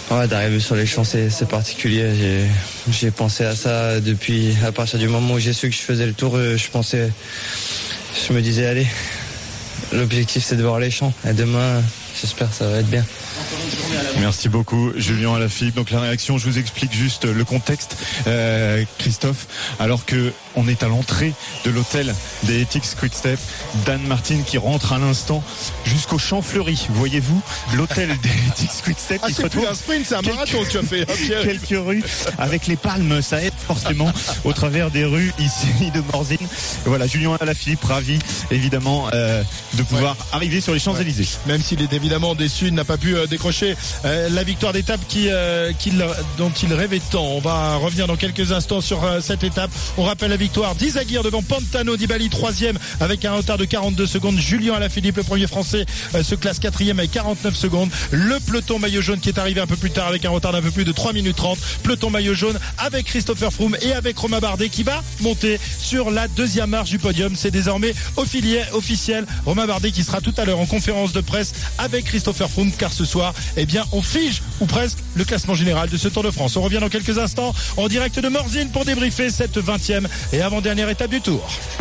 d'arriver sur les champs, c'est particulier. J'ai pensé à ça à partir du moment où j'ai su que je faisais le tour. Je me disais, allez, l'objectif c'est de voir les champs. Et demain, j'espère que ça va être bien. Merci beaucoup Julien Alaphilippe. Donc la réaction, je vous explique juste le contexte, Christophe. Alors que on est à l'entrée de l'hôtel des Ethics Quick-Step, Dan Martin qui rentre à l'instant jusqu'au Champ Fleury. Voyez-vous l'hôtel des Ethics Quick-Step qui se retrouve plus un sprint, c'est un marathon que tu as fait, Pierre. Quelques rues avec les palmes, ça aide forcément au travers des rues ici de Morzine. Et voilà, Julien Alaphilippe ravi évidemment de pouvoir arriver sur les Champs-Élysées. Même s'il est évidemment déçu, il n'a pas pu décrocher la victoire d'étape dont il rêvait tant. On va revenir dans quelques instants sur cette étape. On rappelle la victoire d'Izagirre devant Pantano, Nibali 3e avec un retard de 42 secondes. Julien Alaphilippe, le premier français, se classe 4e avec 49 secondes. Le peloton maillot jaune qui est arrivé un peu plus tard avec un retard d'un peu plus de 3 minutes 30. Peloton maillot jaune avec Christopher Froome et avec Romain Bardet qui va monter sur la deuxième marche du podium. C'est désormais officiel. Romain Bardet qui sera tout à l'heure en conférence de presse avec Christopher Froome, car ce soir, on fige ou presque le classement général de ce Tour de France. On revient dans quelques instants en direct de Morzine pour débriefer cette 20e et avant-dernière étape du Tour.